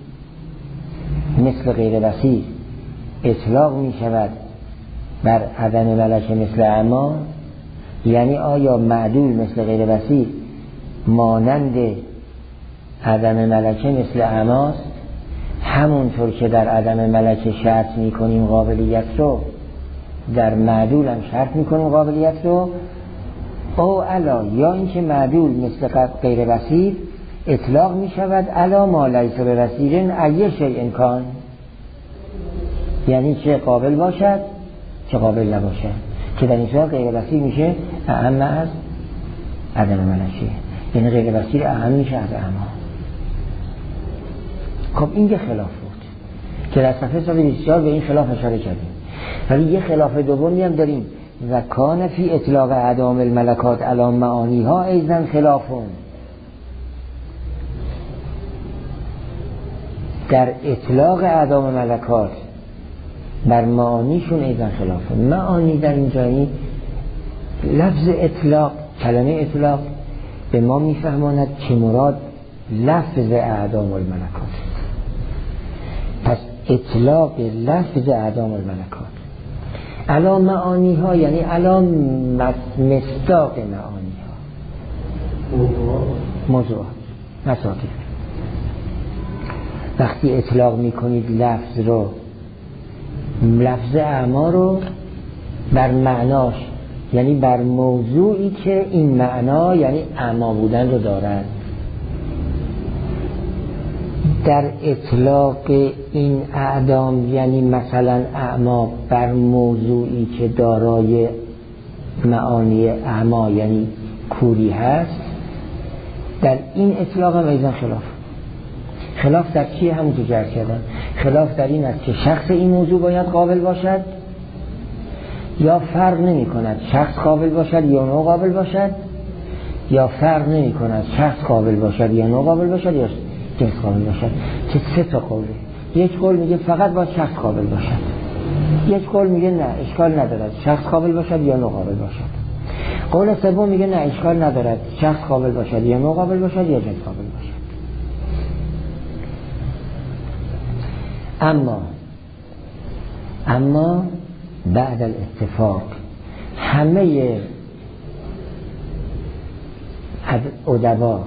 مثل غیر بصیر اطلاق می شود بر عدم ملکه مثل اعما، یعنی آیا معلول مثل غیر بصیر مانند عدم ملکه مثل اعماست، همونطور که در عدم ملکه شرط می کنیم قابلیت رو در معلول هم شرط می کنیم قابلیت رو، او علا یا اینکه معلول مثل غیر بصیر اطلاق می شود علا ما لیس به بصیرن ای شیء امکان، یعنی چه قابل باشد چه قابل نباشد، که در این صورت غیر بصیر میشه اعم از عدم ملکه، یعنی غیر بصیر اعم میشه از اعما. خب این یه خلاف بود که در صفحه صد و بیست و چهار به این خلاف اشاره کردیم، ولی یه خلاف دومی هم داریم و کان فی اطلاق اعدام الملکات علی معانیها ایضا خلافون، در اطلاق اعدام ملکات بر معانیشون ایضا خلافون. معانی در اینجایی لفظ اطلاق، کلمه اطلاق به ما میفهماند که مراد لفظ اعدام الملکات، پس اطلاق لفظ اعدام الملکات علا معانی ها یعنی علا مصداق معانی ها، موضوعات مصادیق. وقتی اطلاق میکنید لفظ رو، لفظ اعما رو بر معناش، یعنی بر موضوعی که این معنا یعنی اعما بودن رو دارد، در اطلاق این اعدام یعنی مثلا اعما بر موضوعی که دارای معانی اعما یعنی کوری هست، در این اطلاق هم ایضا خلاف. خلاف در چیه؟ همون که جرد کردن. خلاف در این است که شخص این موضوع باید قابل باشد یا فرق نمی کند شخص قابل باشد یا نوع قابل باشد، یا فرق نمی کند شخص قابل باشد یا نوع قابل باشد یا جنس قابل باشد. که سه تا قوله، یک قول میگه فقط باید شخص قابل باشد، یک قول میگه نه اشکال ندارد شخص قابل باشد یا نوع قابل باشد، قول سوم میگه نه اشکال ندارد شخص قابل باشد یا نوع قابل باشد یا جنس قابل باشد. اما اما بعد الاتفاق همه ادبا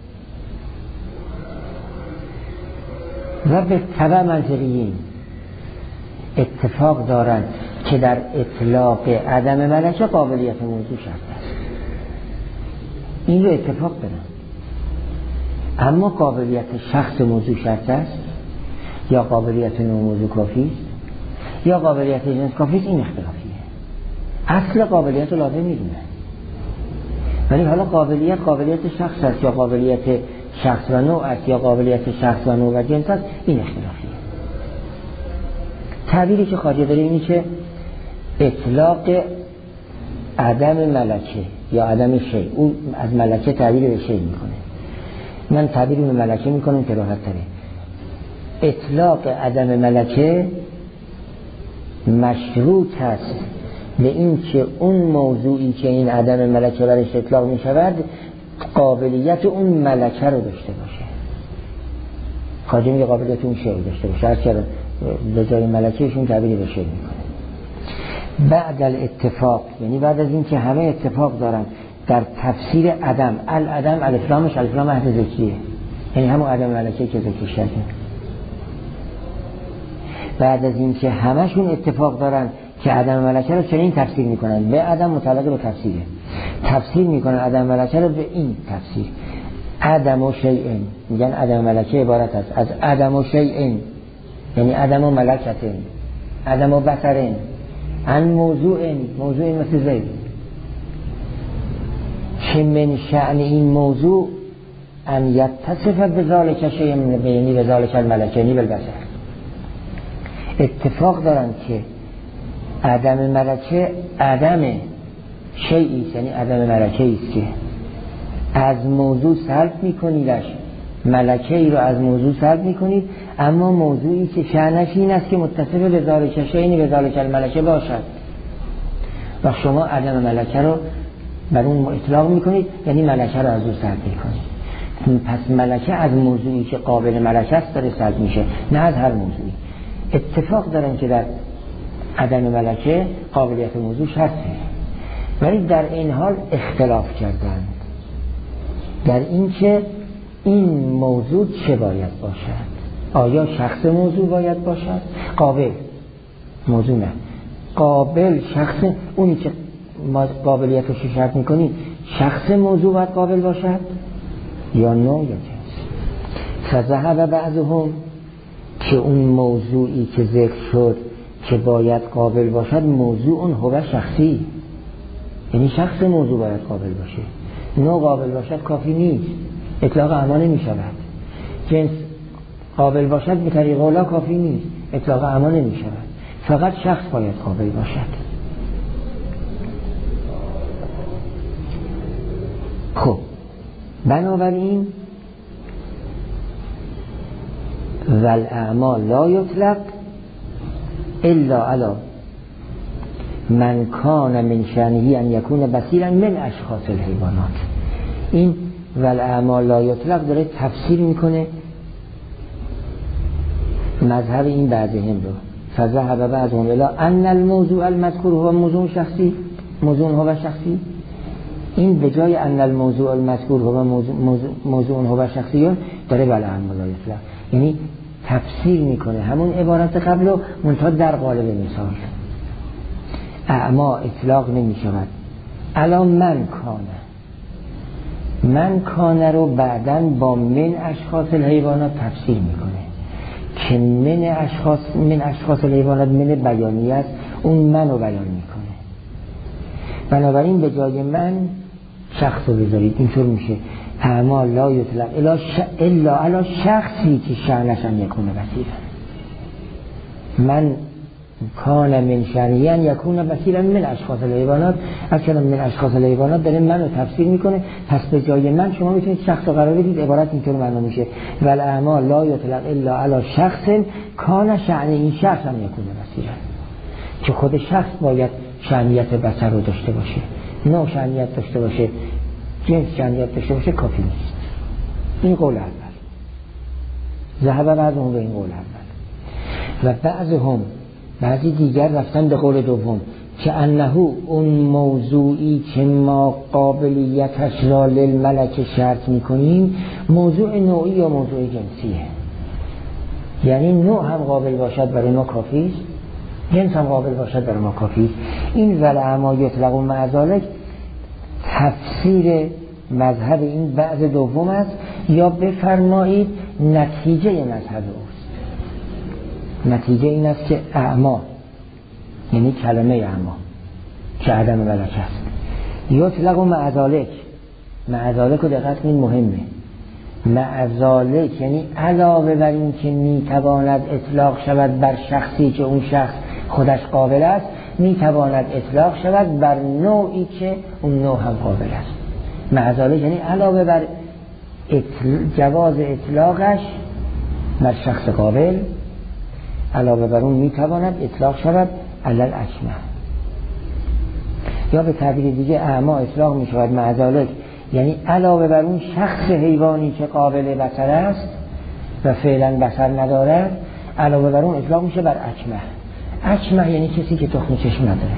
و به تبع منطقیین اتفاق دارند که در اطلاق عدم ملکه قابلیت موضوع شرط است، این رو اتفاق دارند. اما قابلیت شخص موضوع شرط است یا قابلیت نوع موضوع کافی است یا قابلیت جنس کافی است، این اختلافیه. اصل قابلیت رو لازم میدونه، ولی حالا قابلیت قابلیت شخص است یا قابلیت شخص و نوع است یا قابلیت شخص و نوع و جنس است، این اختلافیه. تعبیری که خواجه داره اینی که اطلاق عدم ملکه یا عدم شیء، اون از ملکه تعبیر به شیء میکنه، من تعبیر به ملکه میکنم که راحت تره. اطلاق عدم ملکه مشروط است به این که اون موضوعی که این عدم ملکه برش اطلاق می شود قابلیت اون ملکه رو داشته باشه. خواجه میگه قابلیت اون شیء داشته باشه، هر که به جای ملکهشون تعبیری به شیء میکنه. بعد الاتفاق یعنی بعد از این که همه اتفاق دارن در تفسیر عدم، العدم الفلامش الفلام عهد ذکریه، یعنی همون عدم ملکه که ذکر شدیم. بعد از این که همشون اتفاق دارن که عدم ملکه رو چنین تفسیر میکنن، به عدم متعلق به تفسیره، تفسیر میکنن عدم ملکه رو به این تفسیر، عدم و شیئن، میگن عدم ملکه عبارت است از عدم و شیئن، یعنی عدم و ملکتن، عدم و بصرن، عن موضوعن، موضوع مثل زید، که من شأن این موضوع ان یتصف بذالک شیء من بینی و ذالک الملک یعنی بالبصر. اتفاق دارن که عدم ملکه عدم شیئی یعنی عدم ملکه ایست که از موضوع سلب میکنیدش، ملکه ای رو از موضوع سلب میکنید، اما موضوعی که شأنش این است که متصف به ذالک شیء به ذالک الملکه باشد و شما عدم ملکه رو بر اون اطلاق میکنید، یعنی ملکه رو از اون سلب میکنید. پس ملکه از موضوعی که قابل ملکه است داره سلب میشه، نه از هر موضوعی. اتفاق دارن که در عدم ملکه قابلیت موضوعش هست، ولی در این حال اختلاف کردند در این که این موضوع چه باید باشد. آیا شخص موضوع باید باشد؟ قابل موضوع نه، قابل شخص، اونی که ما قابلیتش رو شرط میکنیم شخص موضوع باید قابل باشد یا نوع یا جنس. فذهب بعضهم که اون موضوعی که ذکر شد که باید قابل باشد موضوع اون هو شخصی، یعنی شخص موضوع باید قابل باشه، نوع قابل باشد کافی نیست، اطلاق اعما نمی شود. جنس قابل باشد به طریق اولا کافی نیست، اطلاق اعما نمی شود، فقط شخص باید قابل باشد. خب بنابراین والاعمال لا یطلق الا علی من کان من شأنه ان یکون بصیرا من اشخاص الحیوانات. این والاعمال لا یطلق داره تفسیر میکنه مذهب این بعضهم رو. فذهب بعضهم الی ان الموضوع المذکور هو موضوع شخصی، موضوع هو شخصی. این به جای ان الموضوع المذکور هو موضوع, موضوع, موضوع هو شخصی داره والاعمال لا یطلق، یعنی تفسیر میکنه همون عبارت قبل رو منتها در قالب مثال. اعما اطلاق نمی شود الا من کانه، من کانه رو بعدن با من اشخاص الحیوانات تفسیر میکنه که من اشخاص من اشخاص الحیوانات من بیانی است، اون من رو بیان میکنه. بنابراین به جای من شخص رو بذارید، اینطور میشه اعما لا یطلق الا ش... الا علی شخصی که شأنش هم یکونه بصیرا. من کان من شأنه یکون بصیرا من اشخاص الحیوانات، اصلا من اشخاص الحیوانات داره منو تفسیر میکنه، پس به جای من شما میتونید شخص رو قرار بدید، عبارت اینطور معنا میشه والاعمال لا یطلق الا علی شخص کان شأن این شخص هم یکون بصیرا، که خود شخص باید شأنیت بصر رو داشته باشه، نوع شأنیت داشته باشه، جنس شأنیت داشته باشه کافی نیست. این قول اول. ذهب بعضهم به این قول اول و بعضهم بعضی دیگر رفتن به قول دوم که انه اون موضوعی که ما قابلیتش را للملک شرط میکنیم موضوع نوعی یا موضوع جنسیه، یعنی نوع هم قابل باشد برای ما کافی است، جنس هم قابل باشد برای ما کافی است. این والاعمال یطلق مع ذلک تفسیر مذهب این بعض دوم است، یا بفرمایید نتیجه مذهب اوست. نتیجه این است که اعما یعنی کلمه اعما که عدم ملکه است یطلق مع ذلک. مع ذلک رو دقت کنید مهمه، مع ذلک یعنی علاوه بر این که میتواند اطلاق شود بر شخصی که اون شخص خودش قابل است، میتواند اطلاق شود بر نوعی که اون نوع هم قابل است. مع ذلک یعنی علاوه بر اطل... جواز اطلاقش بر شخص قابل، علاوه بر اون میتواند اطلاق شود علی الاکمه. یا به تعبیر دیگه اعما اطلاق میشود مع ذلک یعنی علاوه بر اون شخص حیوانی که قابل بصر است و فعلا بصر ندارد، علاوه بر اون اطلاق میشه بر اکمه. اکمه یعنی کسی که تخم چشم نداره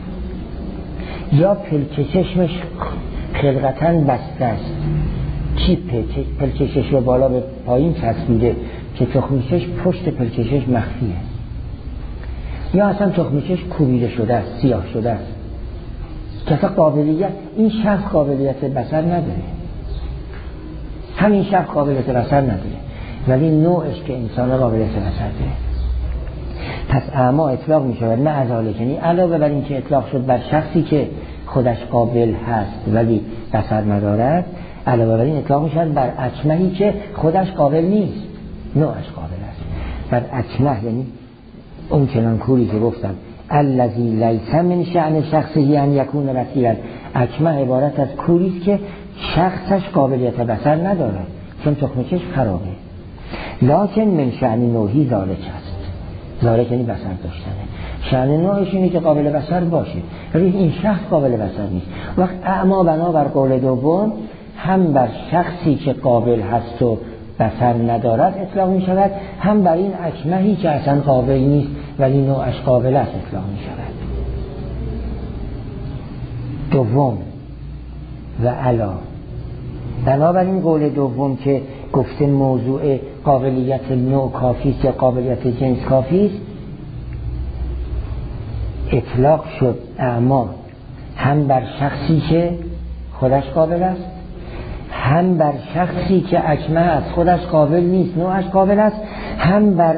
یا پلک چشمش خلقتاً بسته است، چی پلک چشم بالا به پایین چسبیده که تخم چشم پشت پلک چشم مخفیه، یا اصلا تخم چشم کوبیده شده است، سیاه شده است، که اصلا قابلیت این شخص قابلیت بصر نداره، همین شخص قابلیت بصر نداره ولی نوعش که انسان قابلیت بصر داره. پس اعما اطلاق می شود نه ذالک یعنی علاوه بر این که اطلاق شد بر شخصی که خودش قابل هست ولی بصر ندارد، علاوه بر این اطلاق میشود بر اکمهی که خودش قابل نیست، نوعش قابل است. بر اکمه یعنی اون چنان کوری که گفتم الذی لیس من شأن شخصه ان یکون بصیرا، اکمه عبارت از کوری است که شخصش قابلیت بصر نداره چون تخم چشم خرابه. لکن من شأن نوعی ذالک است، ذالک یعنی بصر داشتنه، شأن نوعش اینه که قابل بصر باشه، ولی این شخص قابل بصر نیست. وقت اعما بنا بر قول دوم هم بر شخصی که قابل هست و بصر ندارد اطلاق می شود، هم بر این اکمهی که اصلا قابل نیست ولی نوعش قابل است اطلاق می شود. دوم و علا، بنابراین قول دوم که گفته موضوع قابلیت نوع کافی است یا قابلیت جنس کافی است، اطلاق شد اعما هم بر شخصی که خودش قابل است، هم بر شخصی که اکمه از خودش قابل نیست نوعش قابل است، هم بر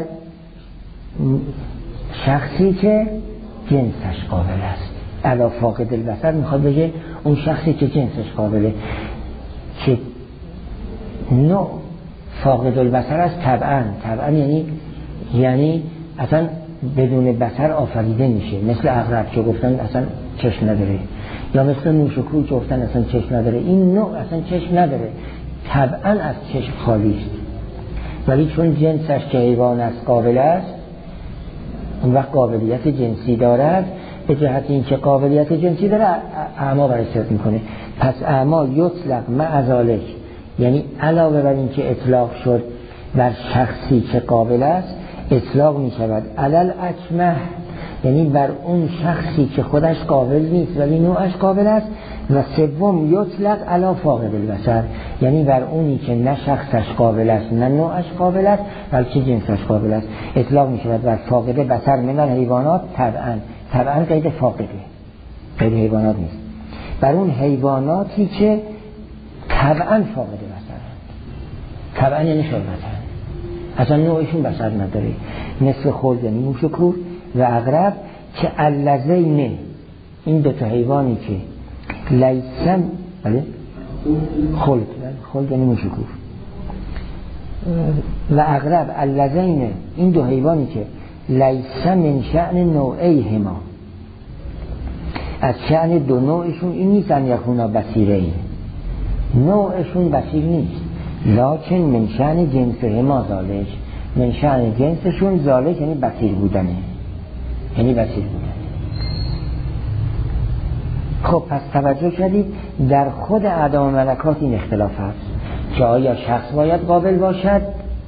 شخصی که جنسش قابل است. علا فاقد البصر میخواد بگه اون شخصی که جنسش قابله، که نوع فاقد البصر است طبعا، طبعا یعنی یعنی اصلا بدون بصر آفریده میشه، مثل عقرب که گفتن اصلا چشم نداره، یا مثل موش و کور که گفتن اصلا چشم نداره. این نوع اصلا چشم نداره، طبعا از چشم خالی است، ولی چون جنسش که حیوان است قابل است، اون وقت قابلیت جنسی دارد. به جهت این که قابلیت جنسی داره اعما برای صدق میکنه. پس اعما یطلق مع ذالک، یعنی علاوه بر این که اطلاق شد بر شخصی که قابل است، اطلاق می شود علل اکمه، یعنی بر اون شخصی که خودش قابل نیست ولی نوعش قابل است. و سوم یطلق علی فاقد البصر، یعنی بر اونی که نه شخصش قابل است نه نوعش قابل است بلکه جنسش قابل است، اطلاق می شود بر فاقد بصر من الحیوانات. طبعا طبعا قید فاقده، قید حیوانات نیست، بر اون حیواناتی که طبعا فاقد بصر، طبعا یعنی شربتن، اصلا نوعشون بصر نداره، مثل خلد یعنی موش و کور و عقرب که اللذین، این دو تا حیوانی که لیسن بله خلد خلد یعنی موش و کور و عقرب، اللذین این دو حیوانی که لیسن من شأن نوعیهما، از شأن دو نوعشون این نیست ان یکونا بصیرین، نوعشون بصیر نیست، لکن من شأن جنسهما ذالک، من شأن جنسشون ذالک یعنی بصیر بودنه، یعنی بصیر بودنه. خب پس توجه کردید در خود اعدام ملکات این اختلاف هست که آیا شخص باید قابل باشد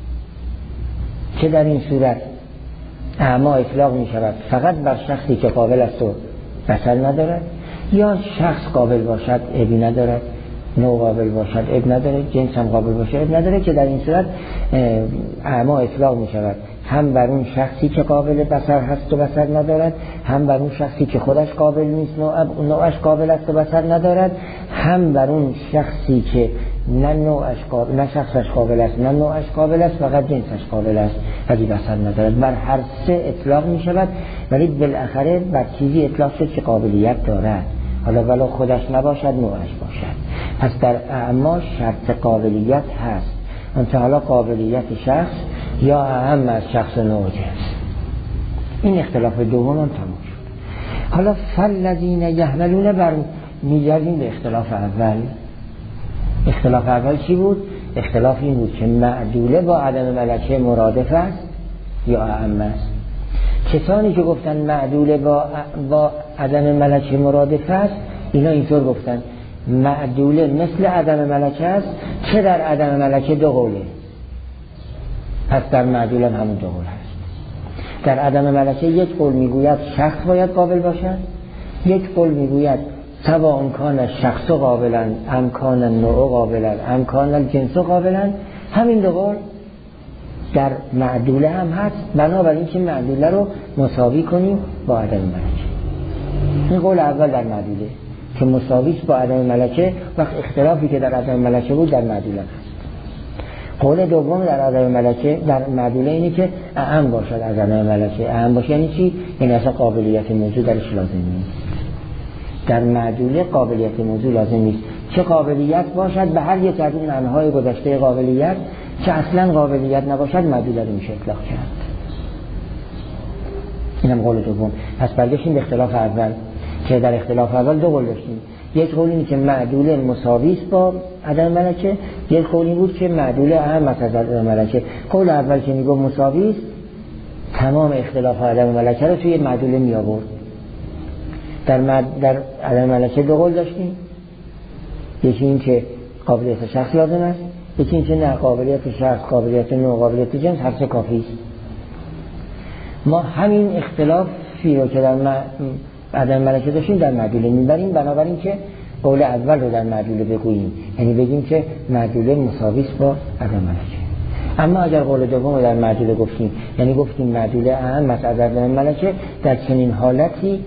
که در این صورت اعما اطلاق می شود فقط بر شخصی که قابل است و بصر ندارد، یا شخص قابل باشد عیبی ندارد، نوع قابل باشد عیب نداره، جنس هم قابل باشد عیب نداره، که در این صورت اعما اطلاق می شود هم بر اون شخصی که قابل بصر هست و بصر ندارد، هم بر اون شخصی که خودش قابل نیست نوعش قابل است و بصر ندارد، هم بر اون شخصی که نه نوعش قابل نه شخصش قابل است نه نوعش قابل است فقط جنسش قابل است ولی بصر ندارد. بر هر سه اطلاق می شود، ولی بالاخره بر چیزی اطلاق شد که قابلیت دارد، حالا ولو خودش نباشد نوعش باشد. پس در اعما شرط قابلیت هست، انتها حالا قابلیت شخص یا اهم از شخص نوع جنس. این اختلاف دوم هم تمام شد. حالا فالذین یحملون بر میگردیم به اختلاف اول. اختلاف اول چی بود؟ اختلاف این بود که معدوله با عدم ملکه مرادف است یا اهم است. کسانی که گفتن معدوله با, با عدم ملکه مرادف است، اینا اینطور گفتن معدوله مثل عدم ملکه است، چه در عدم ملکه دو قوله، پس در معدوله هم همون دو قول هست. در عدم ملکه یک قول میگوید شخص باید قابل باشد، یک قول میگوید سوا امکان شخص قابلن امکان نوع قابلن امکان جنس قابلن. همین دو قول در معدوله هم هست، بنابراین که معدوله رو مساوی کنیم با عدم ملکه. این قول اول در معدوله که مساویش با عدم ملکه، وقت اختلافی که در عدم ملکه بود در معدوله هست. قول دوم در عدم ملکه در معدوله اینه که اعم باشد از عدم ملکه. اعم باشه یعنی چی؟ یعنی اصلا قابلیت موضوع درش لازم نیست. در معدوله قابلیت موضوع لازم نیست، چه قابلیت باشد به هر یک از این معناهای گذشته قابلیت، چه اصلا قابلیت نباشد معدوله رو میشه اطلاق کرد. اینم قول دوم. پس برگشتیم به اختلاف اول که در اختلاف اول دو قول داشتیم. یک قول اینه که معدوله مساوی است با عدم ملکه، یک قول این بود که معدوله اهم از عدم ملکه. قول اول که میگه مساوی است تمام اختلاف عدم ملکه رو توی معدوله می آورد. در مد... در عدم ملکه دو قول داشتیم، یکی این که قابلیت شخص لازم است، یکی این که نه قابلیت شخص، قابلیت نوع، قابلیت جنس هر سه کافی است. ما همین اختلافی رو که در م... عدم ملکه داشتیم در معدوله میبریم، بنابراین که قول اول رو در معدوله بگوییم، یعنی بگیم که معدوله مساوی است با عدم ملکه. اما اگر قول دوم رو در معدوله گفتیم، یعنی گفتیم معدوله اهم از عدم ملکه، در چنین حالتی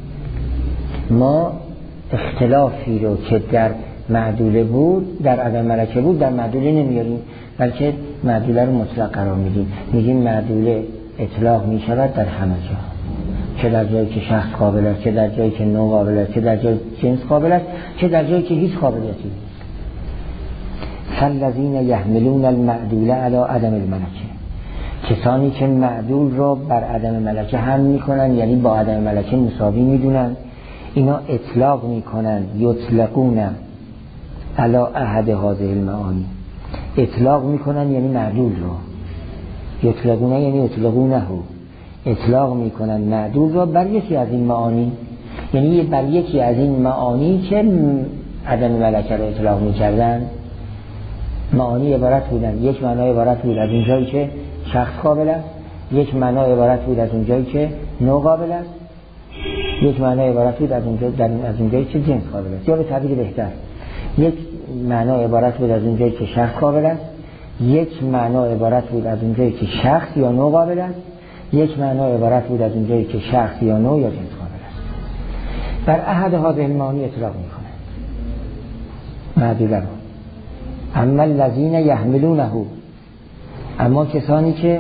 ما اختلافی رو که در معدوله بود در عدم ملکه بود در معدوله نمیاریم، بلکه معدوله رو مطلق قرار میدیم. میگیم معدوله اطلاق میشود در همه جا، چه در جایی که شخص قابل است، چه در جایی که نوع قابل است، چه در جایی که جنس قابل است، چه در جایی که هیچ قابلیتی نیست. فالذین یحملون المعدوله علی عدم الملکه، کسانی که معدول رو بر عدم ملکه حمل میکنن، یعنی با عدم ملکه مساوی میدونن، اینا اطلاق میکنن یطلقون علی احد هذه المعانی، اطلاق میکنن یعنی معدول رو، یطلقون یعنی یطلقونه، اطلاق میکنن معدول رو بر یکی از این معانی، یعنی بر یکی از این معانی که عدم ملکه رو اطلاق میکردن. معانی عبارت بودن، یک معنای عبارت بود از اون جایی که شخص قابل است، یک معنای عبارت بود از اون جایی که نوع قابل است، یک معنای عبارت بود از اون جایی در از اون جایی که جنس قابل است. یا به تعبیر بهتر، یک معنای عبارت بود از اون جایی که شخص قابل است، یک معنای عبارت بود از اون جایی که شخص یا نوع قابل است، یک معنای عبارت بود از اون جایی که شخص یا نوع یا جنس قابل است. بر احد هذه المعانی اطلاق میکنه معدوله رو. اما الذین یحملونه، اما کسانی که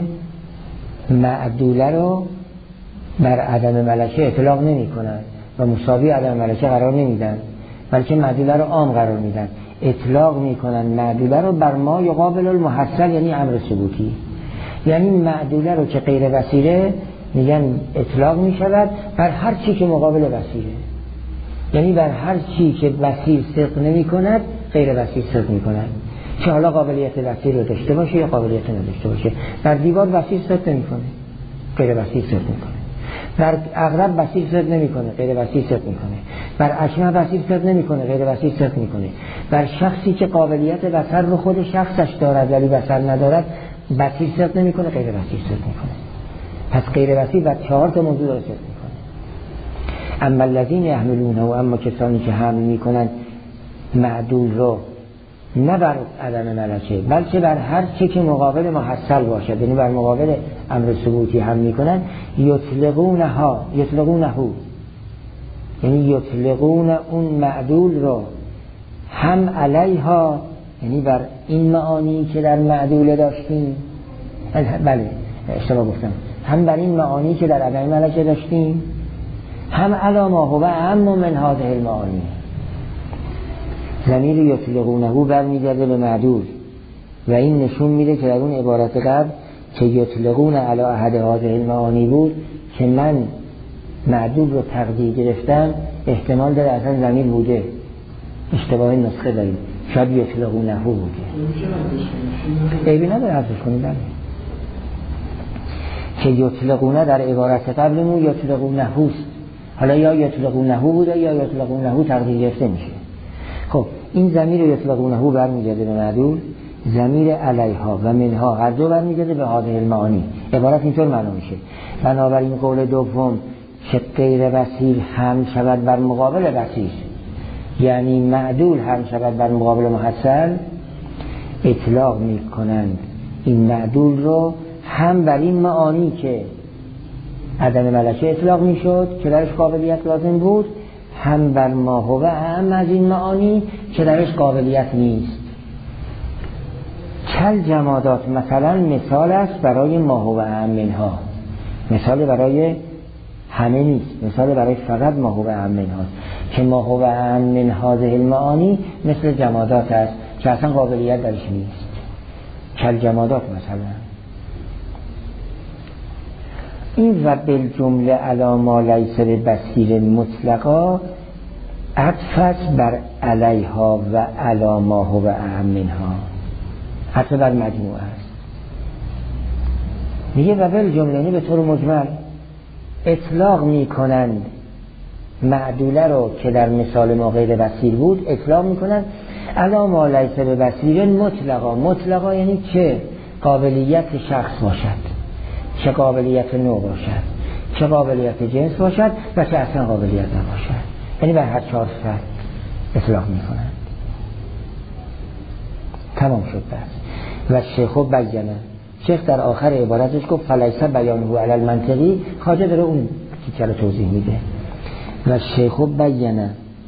معدوله رو بر عدم ملکه اطلاق نمی کنن و مساوی عدم ملکه قرار نمیدن، بلکه معدوله رو عام قرار میدن، اطلاق میکنن معدوله رو بر ما یقابل المحصل، یعنی امر ثبوتی، یعنی معدوله رو که غیر وسیله میگن اطلاق میشود بر هر چی که مقابل وسیله، یعنی بر هر چی که وسیل صدق نمی کند غیر وسیل صدق می کند، چه حالا قابلیت وسیل رو داشته باشه یا قابلیت نداشته باشه. در دیوار وسیل صدق نمی کنه، غیر وسیل صدق می کنه. بر اغرب وسیل صدق نمی کنه، غیر وسیل صدق می کنه. بر اکمه وسیل صدق نمی کنه، غیر وسیل صدق می کنه. بر شخصی که قابلیت بصر رو خود شخصش دارد ولی بصر ندارد وسیل صدق نمی کنه، غیر وسیل صدق می کنه. پس غیر وسیل بر چهار تا موضوع رو صدق می کنه. اما الذین یحملونه، و اما کسانی که حمل میکنن معدول رو نه بر عدم ملکه بلکه بر هر چی که مقابل محصل باشد، یعنی بر مقابل امر ثبوتی حمل میکنن، یطلقونها یطلقونه، یعنی یطلقون اون معدول رو هم علیها، یعنی بر این معانی که در معدول داشتیم، بله اشتباه گفتم، هم بر این معانی که در عدم ملکه داشتیم، هم علا ما هو اهم من هذه المعانی. ضمیر یطلقونه برمیگرده به معدول و این نشون میده که در اون عبارت قبل که یطلقون علی احد هذه المعانی بود که من معدول رو تقدیر گرفتم، احتمال داره اصلا ضمیر بوده، اشتباه نسخه داریم، شاید یطلقونه بوده، عیبی نداره حذفش کنید. که یطلقونه در عبارت قبلمون یطلقونه است، حالا یا یطلقونه بوده یا یطلقونه تقدیر گرفته میشه. خب این ضمیر یطلقونه برمیگرده به معدول، ضمیر علیها و منها هر دو برمیگرده به هذه المعانی. عبارت اینطور معنا میشه. بنابراین قول دوم که غیر وسیل هم شود بر مقابل وسیل، یعنی معدول هم شود بر مقابل محصل، اطلاق میکنند این معدول رو هم بر این معانی که عدم ملکه اطلاق میشد که درش قابلیت لازم بود، هم بر ما هو هم از این معانی که درش قابلیت نیست. کل جمادات مثلا مثال است برای ما هو هم منها، مثال برای همه نیست، مثال برای فقط ما هو هم منها. که ما هو اعم من هذه المعانی مثل جمادات است که اصلا قابلیت درش نیست، کل جمادات مثلا. این و بالجمله علی ما لیس بصیر مطلقا عطف بر علیها و علی ما هو اعم منها، عطف بر مجموعه است. میگه و بالجمله به طور مجمل اطلاق میکنند معدوله رو که در مثال ما غیر بصیر بود، اطلاق میکنند علی ما لیس بصیر مطلقا. مطلقا یعنی چه قابلیت شخص باشد، چه قابلیت نوع باشد، چه قابلیت جنس باشد و چه اصلا قابلیت نباشد، یعنی بر هر چهار صفت اطلاق میکنند. تمام شد بس. و شیخ بیانه، شیخ در آخر عبارتش گفت فلیس بیانه علی المنطقی، خواجه داره اون تیکه رو توضیح میده. و شیخ بیانه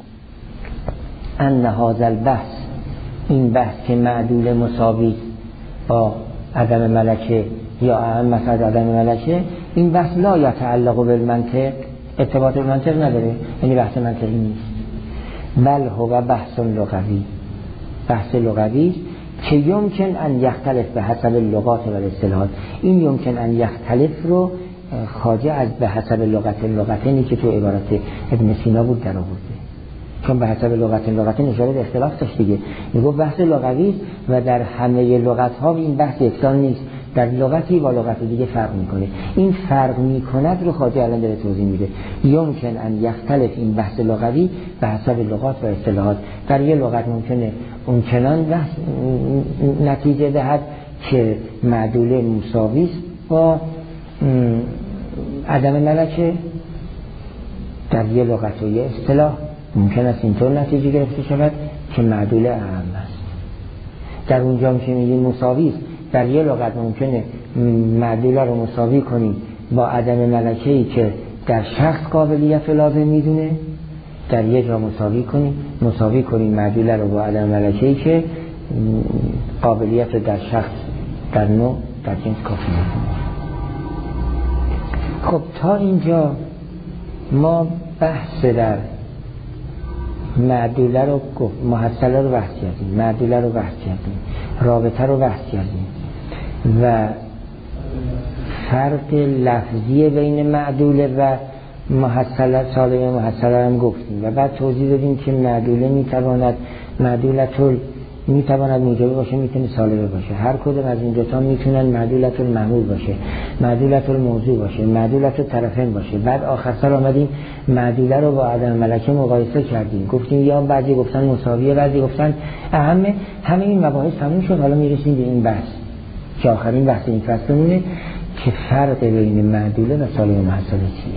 ان هذا البحث، این بحث که معدول مساوی با عدم ملکه یا اعم مثلا عدم ملکه، این بحث لا یتعلق بالمنطق، ارتباط بالمنطق نداره، یعنی بحث منطقی نیست، بل هو بحث لغوی، بحث لغوی که یمکن ان یختلف به حسب اللغات و الاصطلاحات. این یمکن ان یختلف رو خواجه از به حسب لغت لغتینی که تو عبارت ابن سینا بود در آورده، چون به حسب لغت لغتین اشاره به اختلاف داشت دیگه. میگه بحث لغوی و در همه لغت ها این بحث یکسان نیست، در لغتی با لغت دیگه فرق میکنه. این فرق میکند رو خواجه الان داره توضیح میده. یمکن ان یختلف این بحث لغوی به حسب لغات و اصطلاحات. در یه لغت ممکنه اون چنان بحث نتیجه دهد که معدوله مساوی است با عدم ملکه، در یه لغت و یه اصطلاح ممکن است اینطور نتیجه گرفته شود که معدوله اعم است. در اونجا که میگیم مساوی است، در یه لغت ممکنه معدوله رو مساوی کنیم با عدم ملکه‌ای که در شخص قابلیت لازم میدونه، در یه جا مساوی کنیم مساوی کنیم معدوله رو با عدم ملکه‌ای که قابلیت در شخص در نوع در جنس کافی میدونه. خب تا اینجا ما بحث در معدوله رو گفت، محصله رو بحث کردیم، معدوله رو بحث کردیم، رابطه رو بحث کردیم و فرق لفظی بین معدوله و محصله سالمه محصله هم گفتیم و بعد توضیح دادیم که معدوله میتواند معدولت میتواند موجبه باشه، میتونه سالمه باشه. هر کدوم از این دوتا میتونن معدولت المعمول باشه، معدولت الموضوع باشه، معدولت الطرفین باشه. بعد آخر سر آمدیم معدوله رو با عدم ملکه مقایسه کردیم، گفتیم یا بعضی گفتن مساویه، بعضی گفتن اهمه. همه این مباحث تموم شد. حالا میرسیم به این بحث که آخرین بحث این فصلمونه که فرق بین معدوله و سالمه محصله چیه.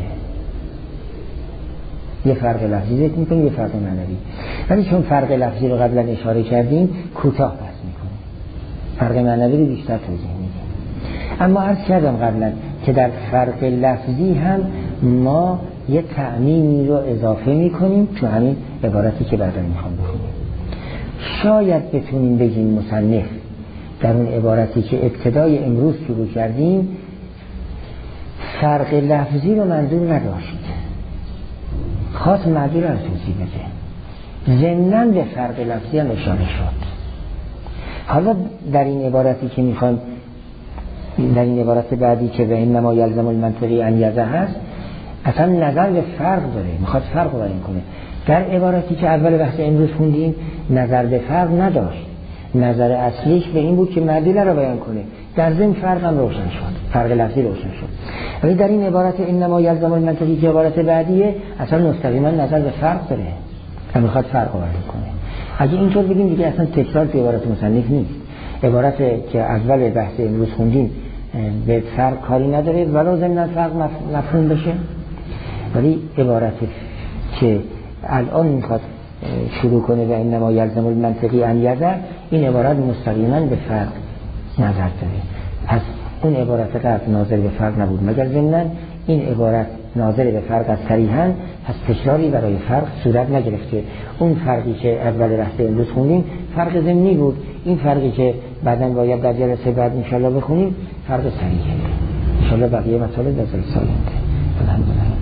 یه فرق لفظی ذکر میکنیم، یه فرق معنوی. ولی چون فرق لفظی رو قبلا اشاره کردیم کوتاه بحث میکنیم، فرق معنوی رو بیشتر توضیح میدیم. اما عرض کردم قبلا که در فرق لفظی هم ما یه تعمیمی رو اضافه میکنیم تو همین عبارتی که بعدا میخوام بخونیم. شاید بتونیم بگیم مصنف در اون عبارتی که ابتدای امروز شروع کردیم فرق لفظی رو منظور نداشت، خاص معدول رو توضیح بده، ضمناً به فرق لفظی هم اشاره شد. حالا در این عبارتی که میخوام، در این عبارت بعدی که به انما یلزم المنطقی ان یزه هست، اصلا نظر به فرق داره، میخواد فرق رو بیان کنه. در عبارتی که اول بحث امروز خوندیم نظر به فرق نداشت، نظر اصلیش به این بود که معدول رو بیان کنه، در ضمن فرق هم روشن شد، فرق لفظی روشن شد. ولی در این عبارت انما یلزم المنطقی که عبارت بعدیه اصلا مستقیما نظر به فرق داره، هم میخواد فرق رو بیان کنه. اگه اینطور بگیم دیگه اصلا تکرار تو عبارت مصنف نیست. عبارت که اول بحث امروز خوندیم به فرق کاری نداره ولو ضمن فرق مفهوم بشه. ولی عبارت که الان میخواد شروع کنه و انما یلزم المنطقی ان یزه، این عبارت مستقیما به فرق نظر داره. پس اون عبارت قبل ناظر به فرق نبود مگر ضمناً این عبارت ناظر به فرق از صریحاً، پس تکراری برای فرق صورت نگرفته. اون فرقی که اول بحث امروز خوندیم فرق ضمنی بود، این فرقی که بعداً باید در جلسه بعد انشالله بخونیم فرق صریحه. انشالله بقیه مسائل در جلسه آینده. الحمدلله.